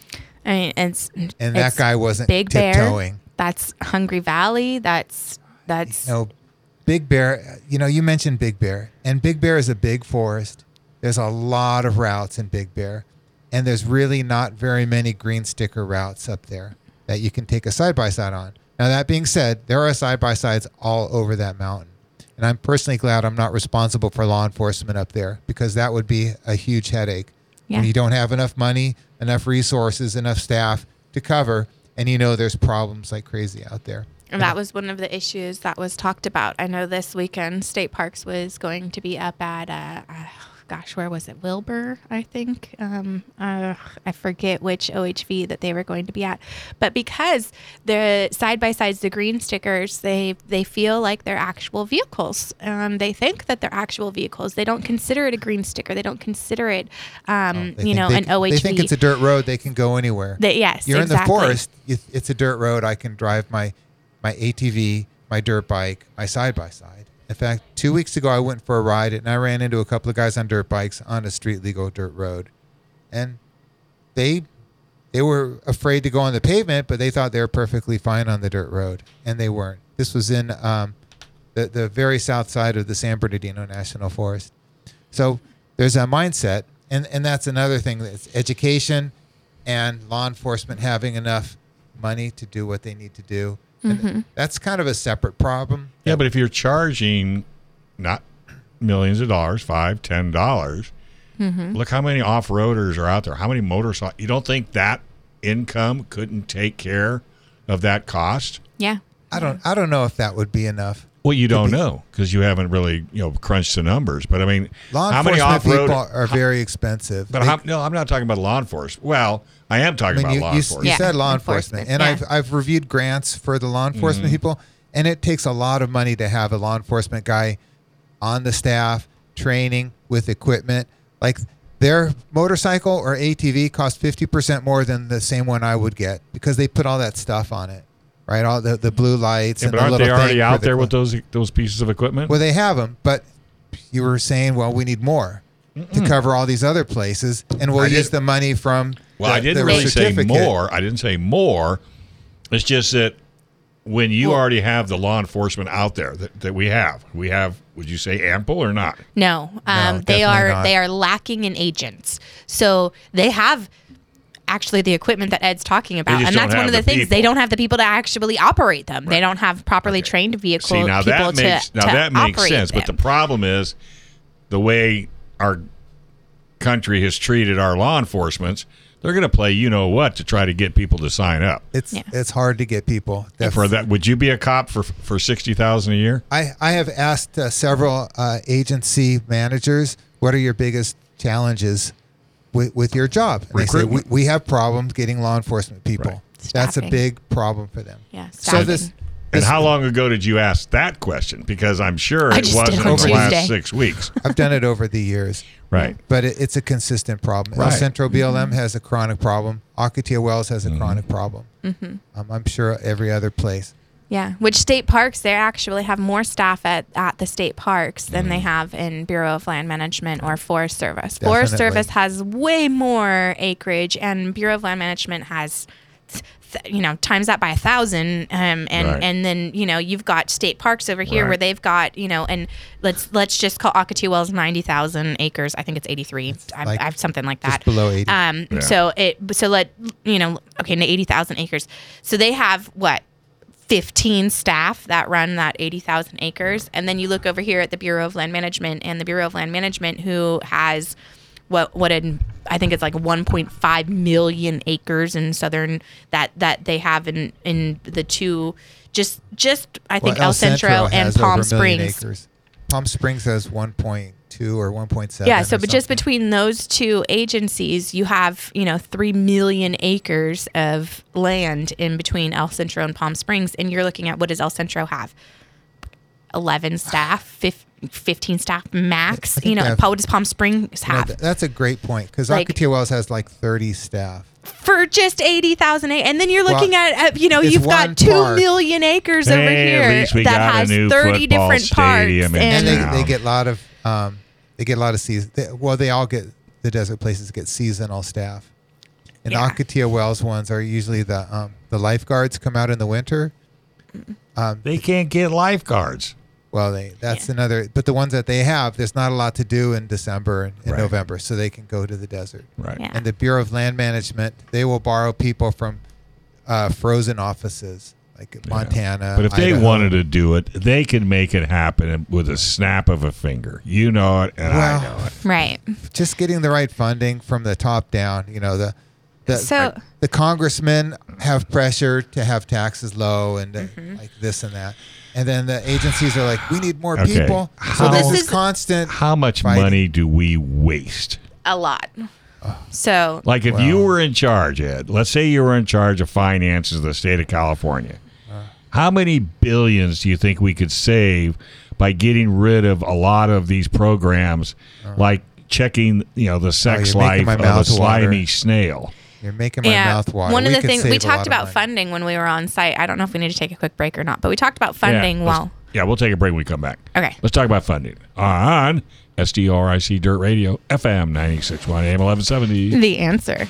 Speaker 4: I mean, it's
Speaker 5: And
Speaker 4: it's
Speaker 5: that guy wasn't
Speaker 4: Big Bear.
Speaker 5: tiptoeing.
Speaker 4: That's Hungry Valley. That's that's
Speaker 5: You know, Big Bear, you know, you mentioned Big Bear, and Big Bear is a big forest. There's a lot of routes in Big Bear, and there's really not very many green sticker routes up there that you can take a side-by-side on. Now, that being said, there are side-by-sides all over that mountain. And I'm personally glad I'm not responsible for law enforcement up there, because that would be a huge headache.
Speaker 4: Yeah.
Speaker 5: When you don't have enough money, enough resources, enough staff to cover, and you know there's problems like crazy out there.
Speaker 4: And that was one of the issues that was talked about. I know this weekend State Parks was going to be up at, uh, uh, gosh, where was it? Wilbur, I think. Um, uh, I forget which O H V that they were going to be at. But because the side-by-sides, the green stickers, they, they feel like they're actual vehicles. Um, they think that they're actual vehicles. They don't consider it a green sticker. They don't consider it, um,
Speaker 5: They
Speaker 4: you
Speaker 5: think
Speaker 4: know,
Speaker 5: they
Speaker 4: an
Speaker 5: can-
Speaker 4: O H V.
Speaker 5: They think it's a dirt road. They can go anywhere.
Speaker 4: They- yes,
Speaker 5: You're
Speaker 4: exactly.
Speaker 5: in the forest. it- It's a dirt road. I can drive my, my A T V, my dirt bike, my side-by-side. In fact, two weeks ago, I went for a ride, and I ran into a couple of guys on dirt bikes on a street legal dirt road. And they they were afraid to go on the pavement, but they thought they were perfectly fine on the dirt road, and they weren't. This was in um, the, the very south side of the San Bernardino National Forest. So there's a mindset, and, and that's another thing. That's education and law enforcement having enough money to do what they need to do.
Speaker 4: Mm-hmm.
Speaker 5: And that's kind of a separate problem.
Speaker 3: Yeah, but if you're charging not millions of dollars, five, ten dollars,
Speaker 4: Mm-hmm.
Speaker 3: look how many off-roaders are out there. How many motorcycles? You don't think that income couldn't take care of that cost?
Speaker 4: Yeah.
Speaker 5: I don't I don't know if that would be enough.
Speaker 3: Well, you don't
Speaker 5: be.
Speaker 3: know because you haven't really, you know, crunched the numbers. But I mean,
Speaker 5: Law
Speaker 3: how many
Speaker 5: enforcement
Speaker 3: off-road?
Speaker 5: people are very expensive.
Speaker 3: But
Speaker 5: They-
Speaker 3: how, no, I'm not talking about law enforcement. Well, I am
Speaker 5: I
Speaker 3: talking
Speaker 5: mean,
Speaker 3: about
Speaker 5: you,
Speaker 3: law
Speaker 5: you,
Speaker 3: enforcement.
Speaker 5: you
Speaker 4: Yeah,
Speaker 5: said law
Speaker 4: enforcement,
Speaker 5: enforcement, and
Speaker 4: yeah.
Speaker 5: I've I've reviewed grants for the law enforcement
Speaker 3: Mm-hmm.
Speaker 5: people, and it takes a lot of money to have a law enforcement guy on the staff training with equipment. Like their motorcycle or A T V costs fifty percent more than the same one I would get because they put all that stuff on it, right? All the, the blue lights
Speaker 3: Yeah,
Speaker 5: and
Speaker 3: but
Speaker 5: the
Speaker 3: aren't
Speaker 5: little
Speaker 3: they
Speaker 5: thing
Speaker 3: already
Speaker 5: for
Speaker 3: out
Speaker 5: the
Speaker 3: there
Speaker 5: cl-
Speaker 3: with those those pieces of equipment?
Speaker 5: Well, they have them, but you were saying, well, we need more to cover all these other places, and we'll
Speaker 3: I
Speaker 5: use
Speaker 3: did-
Speaker 5: the money from.
Speaker 3: Well,
Speaker 5: the,
Speaker 3: I didn't
Speaker 5: the
Speaker 3: really say
Speaker 5: certificate.
Speaker 3: more. I didn't say more. It's just that when you
Speaker 4: Well-
Speaker 3: already have the law enforcement out there that, that we have, we have, would you say ample or not?
Speaker 4: No, um,
Speaker 5: No,
Speaker 4: they
Speaker 5: definitely
Speaker 4: are
Speaker 5: not.
Speaker 4: they are lacking in agents. So they have actually the equipment that Ed's talking about,
Speaker 3: just
Speaker 4: and
Speaker 3: don't
Speaker 4: that's one
Speaker 3: have
Speaker 4: of the,
Speaker 3: the
Speaker 4: things
Speaker 3: people.
Speaker 4: they don't have the people to actually operate them. They don't have properly trained vehicle
Speaker 3: See, now
Speaker 4: people
Speaker 3: that makes
Speaker 4: to,
Speaker 3: now
Speaker 4: to
Speaker 3: that makes
Speaker 4: operate
Speaker 3: sense. But the
Speaker 4: them.
Speaker 3: problem is the way our country has treated our law enforcements. They're going to play you know what to try to get people to sign up.
Speaker 5: It's
Speaker 4: Yeah.
Speaker 5: it's hard to get people.
Speaker 3: And for that, would you be a cop for for sixty thousand a year?
Speaker 5: I, I have asked uh, several uh, agency managers, what are your biggest challenges with, with your job? And they say, we,
Speaker 3: Recruitment.
Speaker 5: we have problems getting law enforcement people.
Speaker 3: Right.
Speaker 5: That's a
Speaker 4: Staffing.
Speaker 5: big problem for them.
Speaker 4: Yeah,
Speaker 5: So
Speaker 4: staffing.
Speaker 5: this,
Speaker 3: And
Speaker 5: this
Speaker 3: how long ago did you ask that question? Because I'm sure
Speaker 4: I
Speaker 3: it
Speaker 4: just did
Speaker 3: wasn't
Speaker 4: it on
Speaker 3: in the last
Speaker 4: Tuesday.
Speaker 3: six weeks.
Speaker 5: I've done it over the years.
Speaker 3: Right.
Speaker 5: But it, it's a consistent problem. El
Speaker 3: Right.
Speaker 5: Centro B L M
Speaker 4: Mm-hmm.
Speaker 5: has a chronic problem. Ocotillo Wells has a
Speaker 3: Mm-hmm.
Speaker 5: chronic problem.
Speaker 4: Mm-hmm.
Speaker 5: Um, I'm sure every other place.
Speaker 4: Yeah, which state parks, they actually have more staff at, at the state parks than
Speaker 3: Mm.
Speaker 4: they have in Bureau of Land Management or Forest Service. Forest
Speaker 5: Definitely.
Speaker 4: Service has way more acreage, and Bureau of Land Management has, th- th- you know, times that by a thousand. Um, and
Speaker 3: Right.
Speaker 4: and then you know you've got state parks over here
Speaker 3: Right.
Speaker 4: where they've got you know, and let's let's just call Ocotillo Wells ninety thousand acres. I think it's eighty three. I,
Speaker 5: like
Speaker 4: I have something like that.
Speaker 5: just below eighty.
Speaker 4: Um,
Speaker 3: Yeah.
Speaker 4: so it so let you know okay, eighty thousand acres. So they have what? fifteen staff that run that eighty thousand acres. And then you look over here at the Bureau of Land Management, and the Bureau of Land Management, who has what, what in, I think it's like one point five million acres in southern that, that they have in, in the two, just, just, I think
Speaker 5: Well,
Speaker 4: El Centro, and
Speaker 5: has over
Speaker 4: Palm
Speaker 5: a million
Speaker 4: Springs.
Speaker 5: acres. Palm Springs has one point two or one point seven.
Speaker 4: Yeah, so
Speaker 5: or
Speaker 4: but just
Speaker 5: something.
Speaker 4: between those two agencies, you have, you know, three million acres of land in between El Centro and Palm Springs. And you're looking at, what does El Centro have? eleven staff, fif- fifteen staff max.
Speaker 5: I think
Speaker 4: You know,
Speaker 5: they
Speaker 4: and
Speaker 5: have-
Speaker 4: what does Palm Springs
Speaker 5: You know,
Speaker 4: have?
Speaker 5: th- that's a great point because
Speaker 4: Like-
Speaker 5: Ocotillo Wells has like thirty staff.
Speaker 4: for just eighty thousand acres. And then you're looking
Speaker 5: Well,
Speaker 4: at, at, you know,
Speaker 5: it's
Speaker 4: you've
Speaker 5: one
Speaker 4: got two
Speaker 5: park.
Speaker 4: million acres
Speaker 3: Hey,
Speaker 4: over
Speaker 3: at
Speaker 4: here
Speaker 3: least we
Speaker 4: that
Speaker 3: got a
Speaker 4: has
Speaker 3: new
Speaker 4: thirty
Speaker 3: football
Speaker 4: different parks.
Speaker 3: stadium in
Speaker 4: And
Speaker 5: And
Speaker 3: town.
Speaker 5: they, they get a lot of um, they get a lot of season. They, well, they all get the desert places get seasonal staff. And
Speaker 4: Yeah.
Speaker 5: the Ocotillo Wells ones are usually the um, the lifeguards come out in the winter. Um,
Speaker 3: They can't get lifeguards.
Speaker 5: well, they that's
Speaker 4: Yeah.
Speaker 5: another. But the ones that they have, there's not a lot to do in December and in
Speaker 3: Right.
Speaker 5: November, so they can go to the desert.
Speaker 3: Right.
Speaker 4: Yeah.
Speaker 5: And the Bureau of Land Management, they will borrow people from uh, frozen offices like Montana.
Speaker 3: But if they
Speaker 5: Idaho.
Speaker 3: wanted to do it, they could make it happen with a snap of a finger. You know it, and I
Speaker 5: Well,
Speaker 3: know it.
Speaker 4: Right.
Speaker 5: just getting the right funding from the top down, you know, the the
Speaker 4: So-
Speaker 5: the congressmen have pressure to have taxes low and uh,
Speaker 4: Mm-hmm.
Speaker 5: like this and that. And then the agencies are like, we need more
Speaker 3: Okay.
Speaker 5: people.
Speaker 3: How-
Speaker 5: So there's
Speaker 4: This
Speaker 5: this
Speaker 4: is-
Speaker 5: constant
Speaker 3: How much
Speaker 5: fighting.
Speaker 3: money do we waste?
Speaker 4: A lot. So,
Speaker 3: Like if
Speaker 5: Well-
Speaker 3: you were in charge, Ed, let's say you were in charge of finances of the state of California. How many billions do you think we could save by getting rid of a lot of these programs, like checking, you know, the sex
Speaker 5: you're making
Speaker 3: life
Speaker 5: my
Speaker 3: of a
Speaker 5: mouth
Speaker 3: slimy
Speaker 5: water.
Speaker 3: snail?
Speaker 5: You're making my
Speaker 4: yeah,
Speaker 5: mouth water.
Speaker 4: one of
Speaker 5: We
Speaker 4: the
Speaker 5: could
Speaker 4: things
Speaker 5: save
Speaker 4: we
Speaker 5: a lot
Speaker 4: talked
Speaker 5: of
Speaker 4: about
Speaker 5: money.
Speaker 4: funding when we were on site. I don't know if we need to take a quick break or not, but we talked about funding.
Speaker 3: Yeah,
Speaker 4: Well,
Speaker 3: let's- yeah, we'll take a break when we come back.
Speaker 4: Okay.
Speaker 3: Let's talk about funding on S D O R I C Dirt Radio, F M ninety-six point one, A M eleven seventy.
Speaker 4: the answer.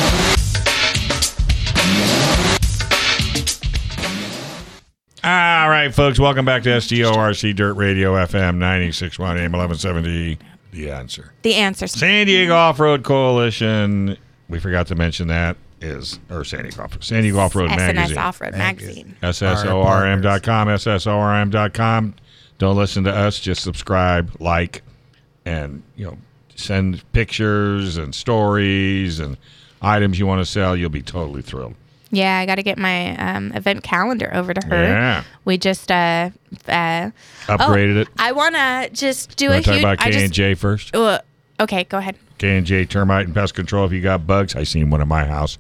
Speaker 3: All right, folks, welcome back to S D O R C Dirt Radio, F M ninety-six point one, A M eleven seventy. The answer.
Speaker 4: The answer.
Speaker 3: San Diego Off-Road Coalition, we forgot to mention that, is, or San Diego Off-Road, San Diego Off-Road
Speaker 4: S N S
Speaker 3: Magazine.
Speaker 4: Off-Road
Speaker 5: Magazine.
Speaker 4: Magazine.
Speaker 3: S S O R M dot com, S S O R M dot com. Don't listen to us, just subscribe, like, and, you know, send pictures and stories and items you want to sell. You'll be totally thrilled.
Speaker 4: Yeah, I got to get my um, event calendar over to her.
Speaker 3: Yeah.
Speaker 4: We just uh, uh,
Speaker 3: Upgraded
Speaker 4: oh,
Speaker 3: it.
Speaker 4: I want to just do
Speaker 3: You
Speaker 4: a
Speaker 3: want to talk
Speaker 4: huge.
Speaker 3: about
Speaker 4: I
Speaker 3: K
Speaker 4: just,
Speaker 3: and J first?
Speaker 4: Uh, okay, go ahead.
Speaker 3: K and J Termite and Pest Control. If you got bugs, I seen one at my house.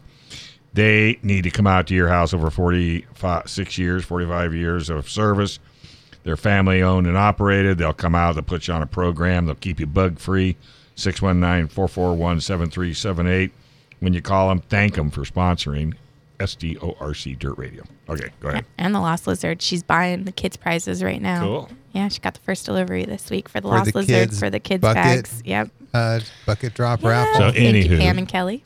Speaker 3: They need to come out to your house over forty-six years, forty-five years of service. They're family owned and operated. They'll come out. They'll put you on a program. They'll keep you bug free. six one nine, four four one, seven three seven eight. When you call them, thank them for sponsoring S D O R C Dirt Radio. Okay, go ahead.
Speaker 4: And the Lost Lizard. She's buying the kids' prizes right now.
Speaker 3: Cool.
Speaker 4: Yeah, she got the first delivery this week for the
Speaker 5: For
Speaker 4: Lost
Speaker 5: the
Speaker 4: Lizard
Speaker 5: kids'
Speaker 4: for the kids'
Speaker 5: bucket.
Speaker 4: bags. Yep.
Speaker 5: Uh, bucket drop
Speaker 4: Yeah.
Speaker 5: raffle.
Speaker 3: So
Speaker 4: Thank you,
Speaker 3: anywho.
Speaker 4: Pam and Kelly.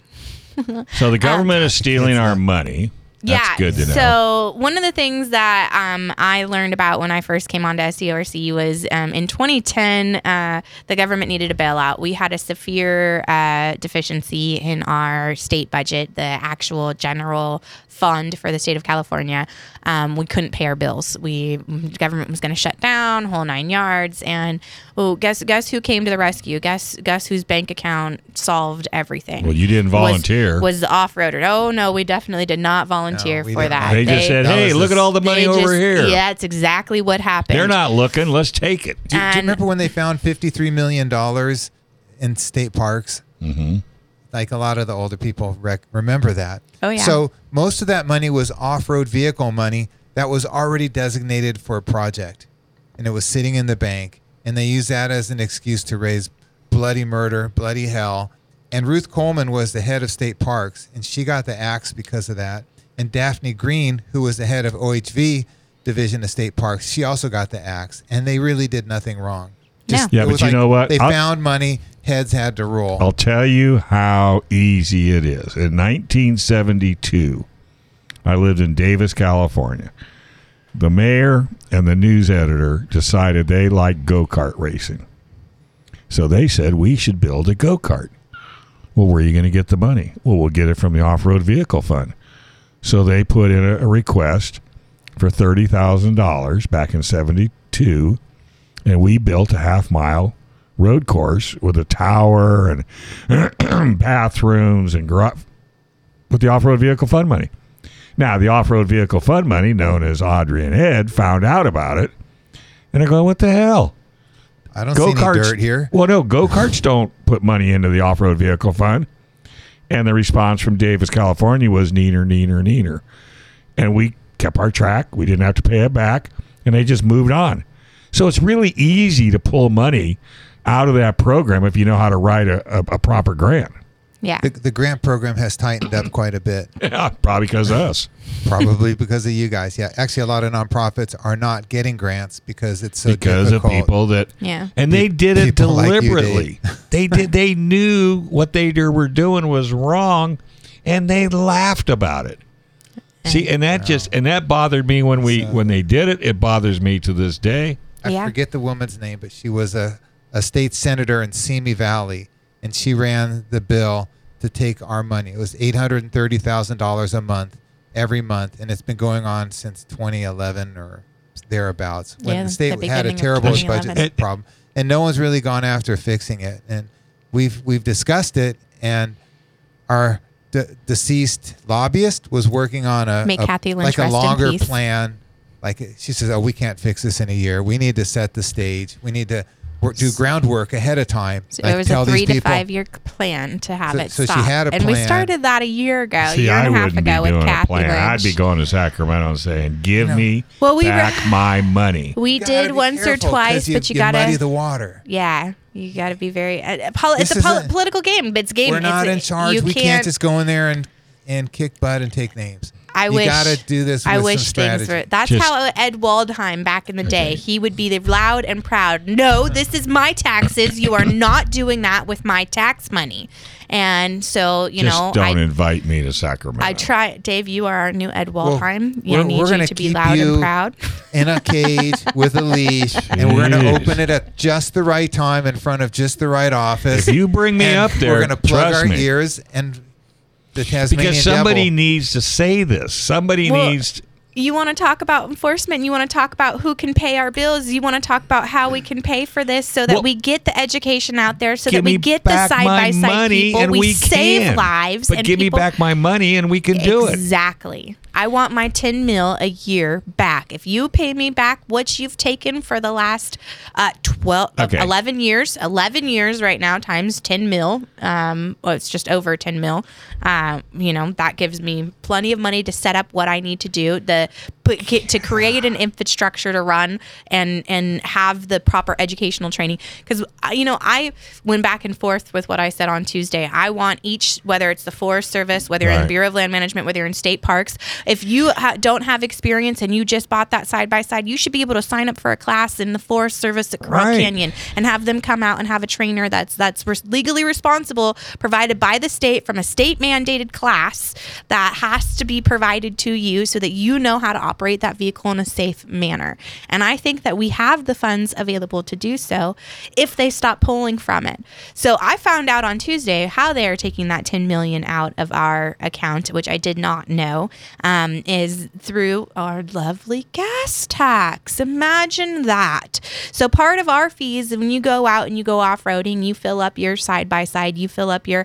Speaker 3: So the government is stealing
Speaker 5: kids
Speaker 3: our
Speaker 5: love-
Speaker 3: money. That's
Speaker 4: yeah.
Speaker 3: good to know.
Speaker 4: So one of the things that um, I learned about when I first came on to S D O R C was um, in twenty ten, uh, the government needed a bailout. We had a severe uh, deficiency in our state budget, the actual general fund for the state of California. Um, we couldn't pay our bills. We the government was going to shut down, whole nine yards. And oh, guess guess who came to the rescue? Guess guess whose bank account solved everything?
Speaker 3: Well, you didn't
Speaker 4: Was-
Speaker 3: volunteer.
Speaker 4: Was, the off-roader? Oh no, we definitely did not volunteer
Speaker 5: No, we
Speaker 4: for
Speaker 5: didn't.
Speaker 4: that.
Speaker 3: they just said,
Speaker 5: that
Speaker 3: hey,
Speaker 5: was
Speaker 3: look
Speaker 5: the-
Speaker 3: at all the money
Speaker 4: they
Speaker 3: over
Speaker 4: just-
Speaker 3: here.
Speaker 4: Yeah, it's exactly what happened.
Speaker 3: They're not looking. Let's take it.
Speaker 5: Do, do you
Speaker 4: And-
Speaker 5: remember when they found fifty-three million dollars in state parks?
Speaker 3: Mm-hmm.
Speaker 5: Like a lot of the older people rec- remember that.
Speaker 4: Oh, yeah.
Speaker 5: So most of that money was off-road vehicle money that was already designated for a project, and it was sitting in the bank. And they used that as an excuse to raise bloody murder, bloody hell. And Ruth Coleman was the head of state parks, and she got the axe because of that. And Daphne Green, who was the head of O H V division of state parks, she also got the axe. And they really did nothing wrong.
Speaker 4: No.
Speaker 3: Yeah,
Speaker 5: it
Speaker 3: but
Speaker 5: was
Speaker 3: you
Speaker 5: like
Speaker 3: know what?
Speaker 5: They
Speaker 3: I'll-
Speaker 5: found money, heads had to roll.
Speaker 3: I'll tell you how easy it is. In nineteen seventy-two, I lived in Davis, California. The mayor and the news editor decided they liked go-kart racing. So they said, we should build a go-kart. Well, where are you going to get the money? Well, we'll get it from the off-road vehicle fund. So they put in a, a request for thirty thousand dollars back in seventy-two, and we built a half-mile road course with a tower and bathrooms and garage with the off-road vehicle fund money. Now, the off-road vehicle fund money, known as Audrey and Ed, found out about it, and they're going, what the hell?
Speaker 5: I don't see any
Speaker 3: Go-karts,
Speaker 5: dirt here.
Speaker 3: Well, no, go-karts don't put money into the off-road vehicle fund. And the response from Davis, California was neener, neener, neener. And we kept our track. We didn't have to pay it back, and they just moved on. So it's really easy to pull money out of that program if you know how to write a, a, a proper grant.
Speaker 4: Yeah.
Speaker 5: The, the grant program has tightened up quite a bit.
Speaker 3: Yeah, probably because of us.
Speaker 5: Probably because of you guys. Yeah. Actually, a lot of nonprofits are not getting grants because it's so
Speaker 3: because
Speaker 5: difficult.
Speaker 3: of people that
Speaker 4: Yeah.
Speaker 3: and they did it
Speaker 5: People like you,
Speaker 3: deliberately. they did they knew what they were doing was wrong and they laughed about it. See, and that just and that bothered me when we
Speaker 5: So-
Speaker 3: when they did it. It bothers me to this day.
Speaker 5: I
Speaker 4: Yeah.
Speaker 5: forget the woman's name, but she was a, a state senator in Simi Valley, and she ran the bill to take our money. It was eight hundred thirty thousand dollars a month, every month, and it's been going on since twenty eleven or thereabouts. When
Speaker 4: Yeah,
Speaker 5: the state
Speaker 4: the
Speaker 5: had a
Speaker 4: beginning of
Speaker 5: terrible
Speaker 4: twenty
Speaker 5: budget
Speaker 4: eleven.
Speaker 5: problem, and no one's really gone after fixing it. And we've we've discussed it, and our de- deceased lobbyist was working on a,
Speaker 4: May
Speaker 5: a-
Speaker 4: Kathy Lynch
Speaker 5: like a
Speaker 4: rest in
Speaker 5: longer
Speaker 4: peace.
Speaker 5: plan. Like she says, oh, we can't fix this in a year. We need to set the stage. We need to work, do groundwork ahead of time.
Speaker 4: So
Speaker 5: like
Speaker 4: there was
Speaker 5: tell
Speaker 4: a
Speaker 5: these
Speaker 4: three to
Speaker 5: people-
Speaker 4: five year plan to have
Speaker 5: So-
Speaker 4: it
Speaker 5: so she
Speaker 4: stop.
Speaker 5: had a
Speaker 4: and we
Speaker 5: plan.
Speaker 4: started that a year ago, a
Speaker 3: See,
Speaker 4: year
Speaker 3: I
Speaker 4: and a half
Speaker 3: wouldn't be
Speaker 4: ago with
Speaker 3: doing a
Speaker 4: Kathy
Speaker 3: plan. I'd be
Speaker 4: Lynch.
Speaker 3: going to Sacramento and saying, "Give
Speaker 5: You know.
Speaker 3: me
Speaker 4: Well, we were-
Speaker 3: back my money."
Speaker 4: We
Speaker 5: You gotta
Speaker 4: did
Speaker 5: be
Speaker 4: once or
Speaker 5: careful 'cause
Speaker 4: twice,
Speaker 5: you,
Speaker 4: but you,
Speaker 5: you
Speaker 4: gotta.
Speaker 5: muddy the water.
Speaker 4: Yeah, you gotta be very. Uh, poli- it's
Speaker 5: This
Speaker 4: a pol-
Speaker 5: isn't-
Speaker 4: political game. It's game.
Speaker 5: We're
Speaker 4: it's
Speaker 5: not
Speaker 4: a-
Speaker 5: in charge.
Speaker 4: You
Speaker 5: We
Speaker 4: can't,
Speaker 5: can't just go in there and, and kick butt and take names.
Speaker 4: I
Speaker 5: you
Speaker 4: wish.
Speaker 5: gotta do this with
Speaker 4: I
Speaker 5: some
Speaker 4: wish things
Speaker 5: strategy.
Speaker 4: were. That's
Speaker 3: Just-
Speaker 4: how Ed Waldheim back in the day.
Speaker 3: Okay.
Speaker 4: He would be the loud and proud. No, this is my taxes. You are not doing that with my tax money. And so you
Speaker 3: Just
Speaker 4: know,
Speaker 3: don't
Speaker 4: I,
Speaker 3: invite me to Sacramento.
Speaker 4: I try. Dave, you are our new Ed Waldheim. you
Speaker 5: we're-
Speaker 4: need
Speaker 5: we're
Speaker 4: you
Speaker 5: gonna
Speaker 4: to be
Speaker 5: keep
Speaker 4: loud
Speaker 5: you-
Speaker 4: and proud.
Speaker 5: In a cage with a leash, and we're going to
Speaker 3: Jeez.
Speaker 5: open it at just the right time in front of just the right office.
Speaker 3: If you bring me
Speaker 5: And
Speaker 3: up there,
Speaker 5: we're going to plug
Speaker 3: trust
Speaker 5: our
Speaker 3: me.
Speaker 5: ears and the Tasmanian
Speaker 3: because somebody
Speaker 5: devil.
Speaker 3: needs to say this. Somebody
Speaker 4: Well,
Speaker 3: needs. To,
Speaker 4: You want to talk about enforcement. You want to talk about who can pay our bills. You want to talk about how we can pay for this so that
Speaker 3: Well,
Speaker 4: we get the education out there, so
Speaker 3: give
Speaker 4: that we
Speaker 3: me
Speaker 4: get the
Speaker 3: back
Speaker 4: side by
Speaker 3: my
Speaker 4: side
Speaker 3: money
Speaker 4: people.
Speaker 3: and
Speaker 4: we,
Speaker 3: we
Speaker 4: save
Speaker 3: can.
Speaker 4: lives.
Speaker 3: But
Speaker 4: and
Speaker 3: give
Speaker 4: people,
Speaker 3: me back my money and we can do it.
Speaker 4: Exactly. I want my ten mil a year back. If you pay me back what you've taken for the last uh, twelve,
Speaker 3: Okay.
Speaker 4: eleven years, eleven years right now times ten mil. Um, well, it's just over ten mil. Uh, you know, that gives me plenty of money to set up what I need to do. The put, get, to create an infrastructure to run and and have the proper educational training. Because you know, I went back and forth with what I said on Tuesday. I want each, whether it's the Forest Service, whether you're in
Speaker 3: Right.
Speaker 4: the Bureau of Land Management, whether you're in state parks, if you ha- don't have experience and you just bought that side by side, you should be able to sign up for a class in the Forest Service at Rock
Speaker 3: Right.
Speaker 4: Canyon and have them come out and have a trainer that's that's res- legally responsible, provided by the state from a state mandated class that has to be provided to you so that you know how to operate that vehicle in a safe manner. And I think that we have the funds available to do so if they stop pulling from it. So I found out on Tuesday how they are taking that ten million out of our account, which I did not know, um, is through our lovely gas tax. Imagine that. So part of our fees, when you go out and you go off-roading, you fill up your side-by-side, you fill up your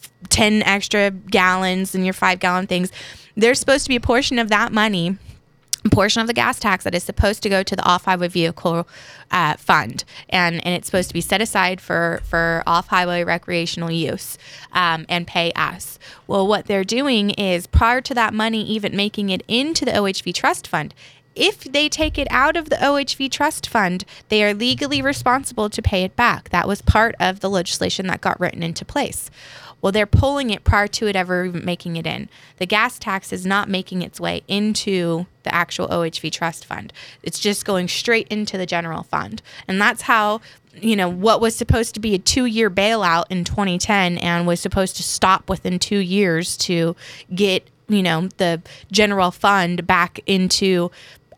Speaker 4: ten extra gallons and your five-gallon things. There's supposed to be a portion of that money, a portion of the gas tax that is supposed to go to the off-highway vehicle uh, fund, and and it's supposed to be set aside for for off-highway recreational use, um, and pay us. Well, what they're doing is, prior to that money even making it into the O H V trust fund, if they take it out of the O H V trust fund, they are legally responsible to pay it back. That was part of the legislation that got written into place. Well, they're pulling it prior to it ever even making it in. The gas tax is not making its way into the actual O H V trust fund. It's just going straight into the general fund. And that's how, you know, what was supposed to be a two-year bailout in twenty ten and was supposed to stop within two years to get, you know, the general fund back into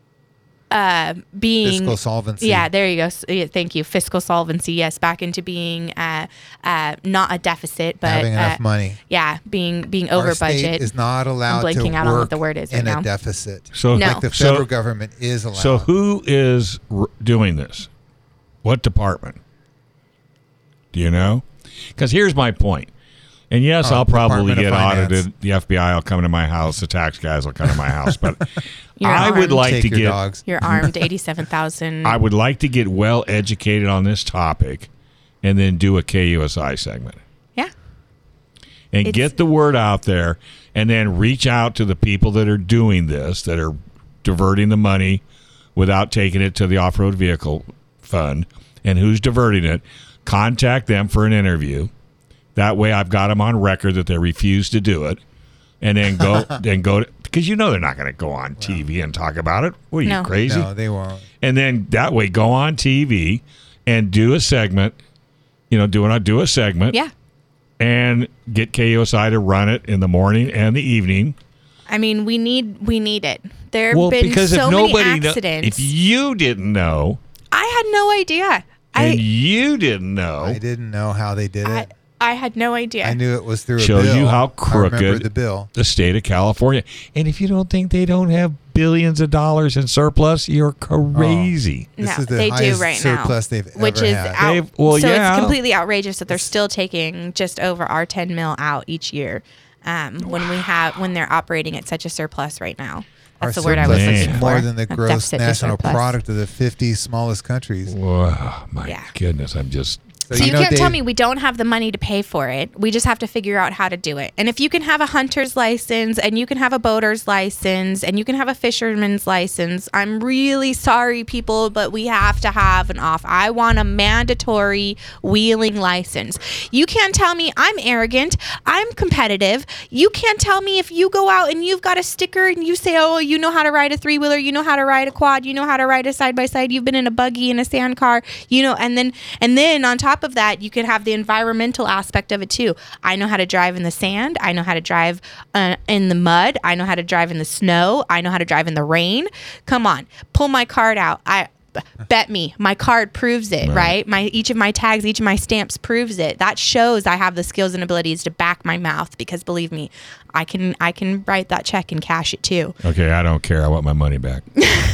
Speaker 4: uh, being
Speaker 5: Fiscal solvency.
Speaker 4: Yeah, there you go. S- yeah, thank you. Fiscal solvency. Yes, back into being uh, uh, not a deficit, but
Speaker 5: Having enough
Speaker 4: uh,
Speaker 5: money.
Speaker 4: Yeah, being being over
Speaker 5: Our state
Speaker 4: budget.
Speaker 5: is not allowed to
Speaker 4: blanking out on what
Speaker 5: work
Speaker 4: the word is
Speaker 5: in
Speaker 4: right
Speaker 5: a
Speaker 4: now.
Speaker 5: deficit.
Speaker 3: So,
Speaker 4: No.
Speaker 5: Like the
Speaker 3: so-
Speaker 5: federal government is allowed.
Speaker 3: So who is r- doing this? What department? Do you know? Because here's my point. And yes,
Speaker 5: Oh,
Speaker 3: I'll probably
Speaker 5: Department of
Speaker 3: get
Speaker 5: Finance.
Speaker 3: audited. The F B I will come to my house. The tax guys will come to my house. But
Speaker 4: You're
Speaker 3: I would
Speaker 4: armed.
Speaker 3: like
Speaker 5: Take
Speaker 3: to
Speaker 5: your
Speaker 3: get.
Speaker 5: dogs.
Speaker 4: You're armed. Eighty-seven thousand.
Speaker 3: I would like to get well educated on this topic, and then do a K U S I segment
Speaker 4: Yeah.
Speaker 3: and
Speaker 4: It's-
Speaker 3: get the word out there, and then reach out to the people that are doing this, that are diverting the money without taking it to the off-road vehicle fund, and who's diverting it. Contact them for an interview. That way I've got them on record that they refuse to do it. And then go, then go, because you know they're not going to go on T V and talk about it. What are you,
Speaker 4: No.
Speaker 3: crazy?
Speaker 5: No, they won't.
Speaker 3: And then that way go on T V and do a segment, you know, do, do a segment.
Speaker 4: Yeah.
Speaker 3: And get K U S I to run it in the morning and the evening.
Speaker 4: I mean, we need we need it. There have
Speaker 3: Well,
Speaker 4: been
Speaker 3: because
Speaker 4: so
Speaker 3: if
Speaker 4: many
Speaker 3: nobody, kno-
Speaker 4: accidents.
Speaker 3: if you didn't know,
Speaker 4: I had no idea.
Speaker 3: and
Speaker 4: I,
Speaker 3: you didn't know,
Speaker 5: I didn't know how they did
Speaker 4: I
Speaker 5: it.
Speaker 4: I had no idea.
Speaker 5: I knew it was through a
Speaker 3: shows
Speaker 5: bill.
Speaker 3: you how
Speaker 5: I remember
Speaker 3: crooked
Speaker 5: the bill.
Speaker 3: the state of California. And if you don't think they don't have billions of dollars in surplus, you're crazy.
Speaker 5: This
Speaker 4: no,
Speaker 5: is the
Speaker 4: they do
Speaker 5: highest
Speaker 4: right
Speaker 5: surplus
Speaker 4: now,
Speaker 5: they've
Speaker 4: which
Speaker 5: ever
Speaker 4: is
Speaker 5: had.
Speaker 4: out.
Speaker 3: They've- well,
Speaker 4: so
Speaker 3: yeah.
Speaker 4: it's completely outrageous that they're still taking just over our ten mil out each year um, when we have when they're operating at such a surplus right now. That's
Speaker 5: Our
Speaker 4: the word I was
Speaker 5: surplus
Speaker 3: Dang.
Speaker 4: looking
Speaker 5: is
Speaker 4: for.
Speaker 5: more than the
Speaker 4: A
Speaker 5: gross
Speaker 4: deficit to
Speaker 5: national
Speaker 4: surplus.
Speaker 5: product of the fifty smallest countries.
Speaker 3: Whoa, my
Speaker 4: Yeah.
Speaker 3: goodness. I'm just.
Speaker 4: So you,
Speaker 5: know,
Speaker 4: can't tell
Speaker 5: Dave-
Speaker 4: me we don't have the money to pay for it. We just have to figure out how to do it. And if you can have a hunter's license and you can have a boater's license and you can have a fisherman's license, I'm really sorry, people, but we have to have an off. I want a mandatory wheeling license. You can't tell me I'm arrogant. I'm competitive. You can't tell me if you go out and you've got a sticker and you say, oh, you know how to ride a three-wheeler, you know how to ride a quad, you know how to ride a side-by-side, you've been in a buggy and a sand car, you know, and then and then on top of that, you could have the environmental aspect of it too. I know how to drive in the sand. I know how to drive uh, in the mud. I know how to drive in the snow. I know how to drive in the rain. Come on, pull my card out. I bet me my card proves it, right. right? My each of my tags, each of my stamps proves it. That shows I have the skills and abilities to back my mouth because believe me, I can I can write that check and cash it too.
Speaker 3: Okay, I don't care. I want my money back.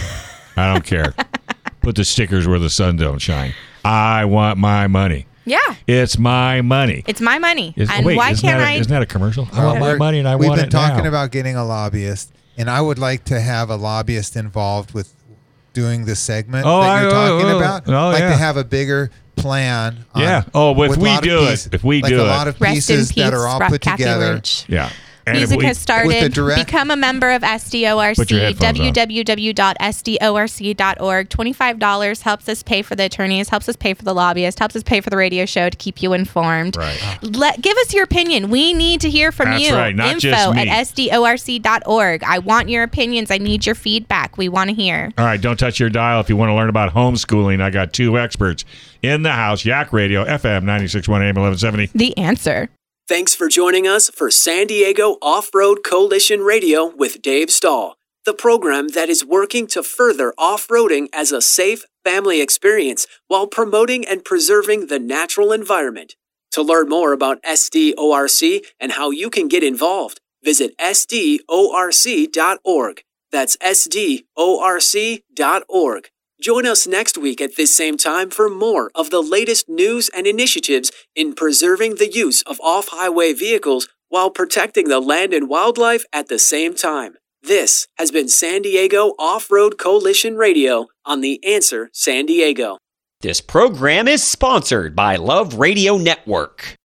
Speaker 3: I don't care. Put the stickers where the sun don't shine. I want my money.
Speaker 4: Yeah.
Speaker 3: It's my money.
Speaker 4: It's my money.
Speaker 3: Is-
Speaker 4: and
Speaker 3: wait,
Speaker 4: why
Speaker 3: isn't
Speaker 4: can't
Speaker 3: that a,
Speaker 4: I
Speaker 3: Isn't that a commercial? I
Speaker 5: Well,
Speaker 3: want my
Speaker 5: we're-
Speaker 3: money and I
Speaker 5: We've
Speaker 3: want
Speaker 5: been
Speaker 3: it
Speaker 5: talking
Speaker 3: now.
Speaker 5: about getting a lobbyist, and I would like to have a lobbyist involved with doing the segment
Speaker 3: Oh,
Speaker 5: that you're
Speaker 3: I- oh,
Speaker 5: talking
Speaker 3: oh,
Speaker 5: about.
Speaker 3: oh,
Speaker 5: like
Speaker 3: yeah.
Speaker 5: to have a bigger plan. On,
Speaker 3: Yeah. Oh, if
Speaker 5: with a
Speaker 3: we
Speaker 5: lot of
Speaker 3: do it,
Speaker 5: pieces-
Speaker 3: if we
Speaker 5: like
Speaker 3: do
Speaker 5: a
Speaker 3: it.
Speaker 5: lot of
Speaker 4: Rest in
Speaker 5: pieces
Speaker 4: peace,
Speaker 5: that are all
Speaker 4: Ra-
Speaker 5: put
Speaker 4: Kathy
Speaker 5: together.
Speaker 4: Lynch.
Speaker 3: Yeah. And if
Speaker 4: Music
Speaker 3: we-
Speaker 4: has started.
Speaker 5: with the direct-
Speaker 4: Become a member of S D O R
Speaker 3: Put your
Speaker 4: C.
Speaker 3: headphones on.
Speaker 4: w w w dot s d o r c dot org. twenty-five dollars helps us pay for the attorneys, helps us pay for the lobbyist, helps us pay for the radio show to keep you informed.
Speaker 3: Right.
Speaker 4: Let give us your opinion. We need to hear from
Speaker 3: That's
Speaker 4: you.
Speaker 3: right, not
Speaker 4: Info
Speaker 3: just me.
Speaker 4: at s d o r c dot org. I want your opinions. I need your feedback. We want to hear.
Speaker 3: All right, don't touch your dial if you want to learn about homeschooling. I got two experts in the house. Yak Radio, F M ninety-six point one, A M eleven seventy.
Speaker 4: The answer.
Speaker 2: Thanks for joining us for San Diego Off-Road Coalition Radio with Dave Stahl, the program that is working to further off-roading as a safe family experience while promoting and preserving the natural environment. To learn more about S D O R C and how you can get involved, visit s d o r c dot org. That's s d o r c dot org. Join us next week at this same time for more of the latest news and initiatives in preserving the use of off-highway vehicles while protecting the land and wildlife at the same time. This has been San Diego Off-Road Coalition Radio on The Answer San Diego.
Speaker 1: This program is sponsored by Love Radio Network.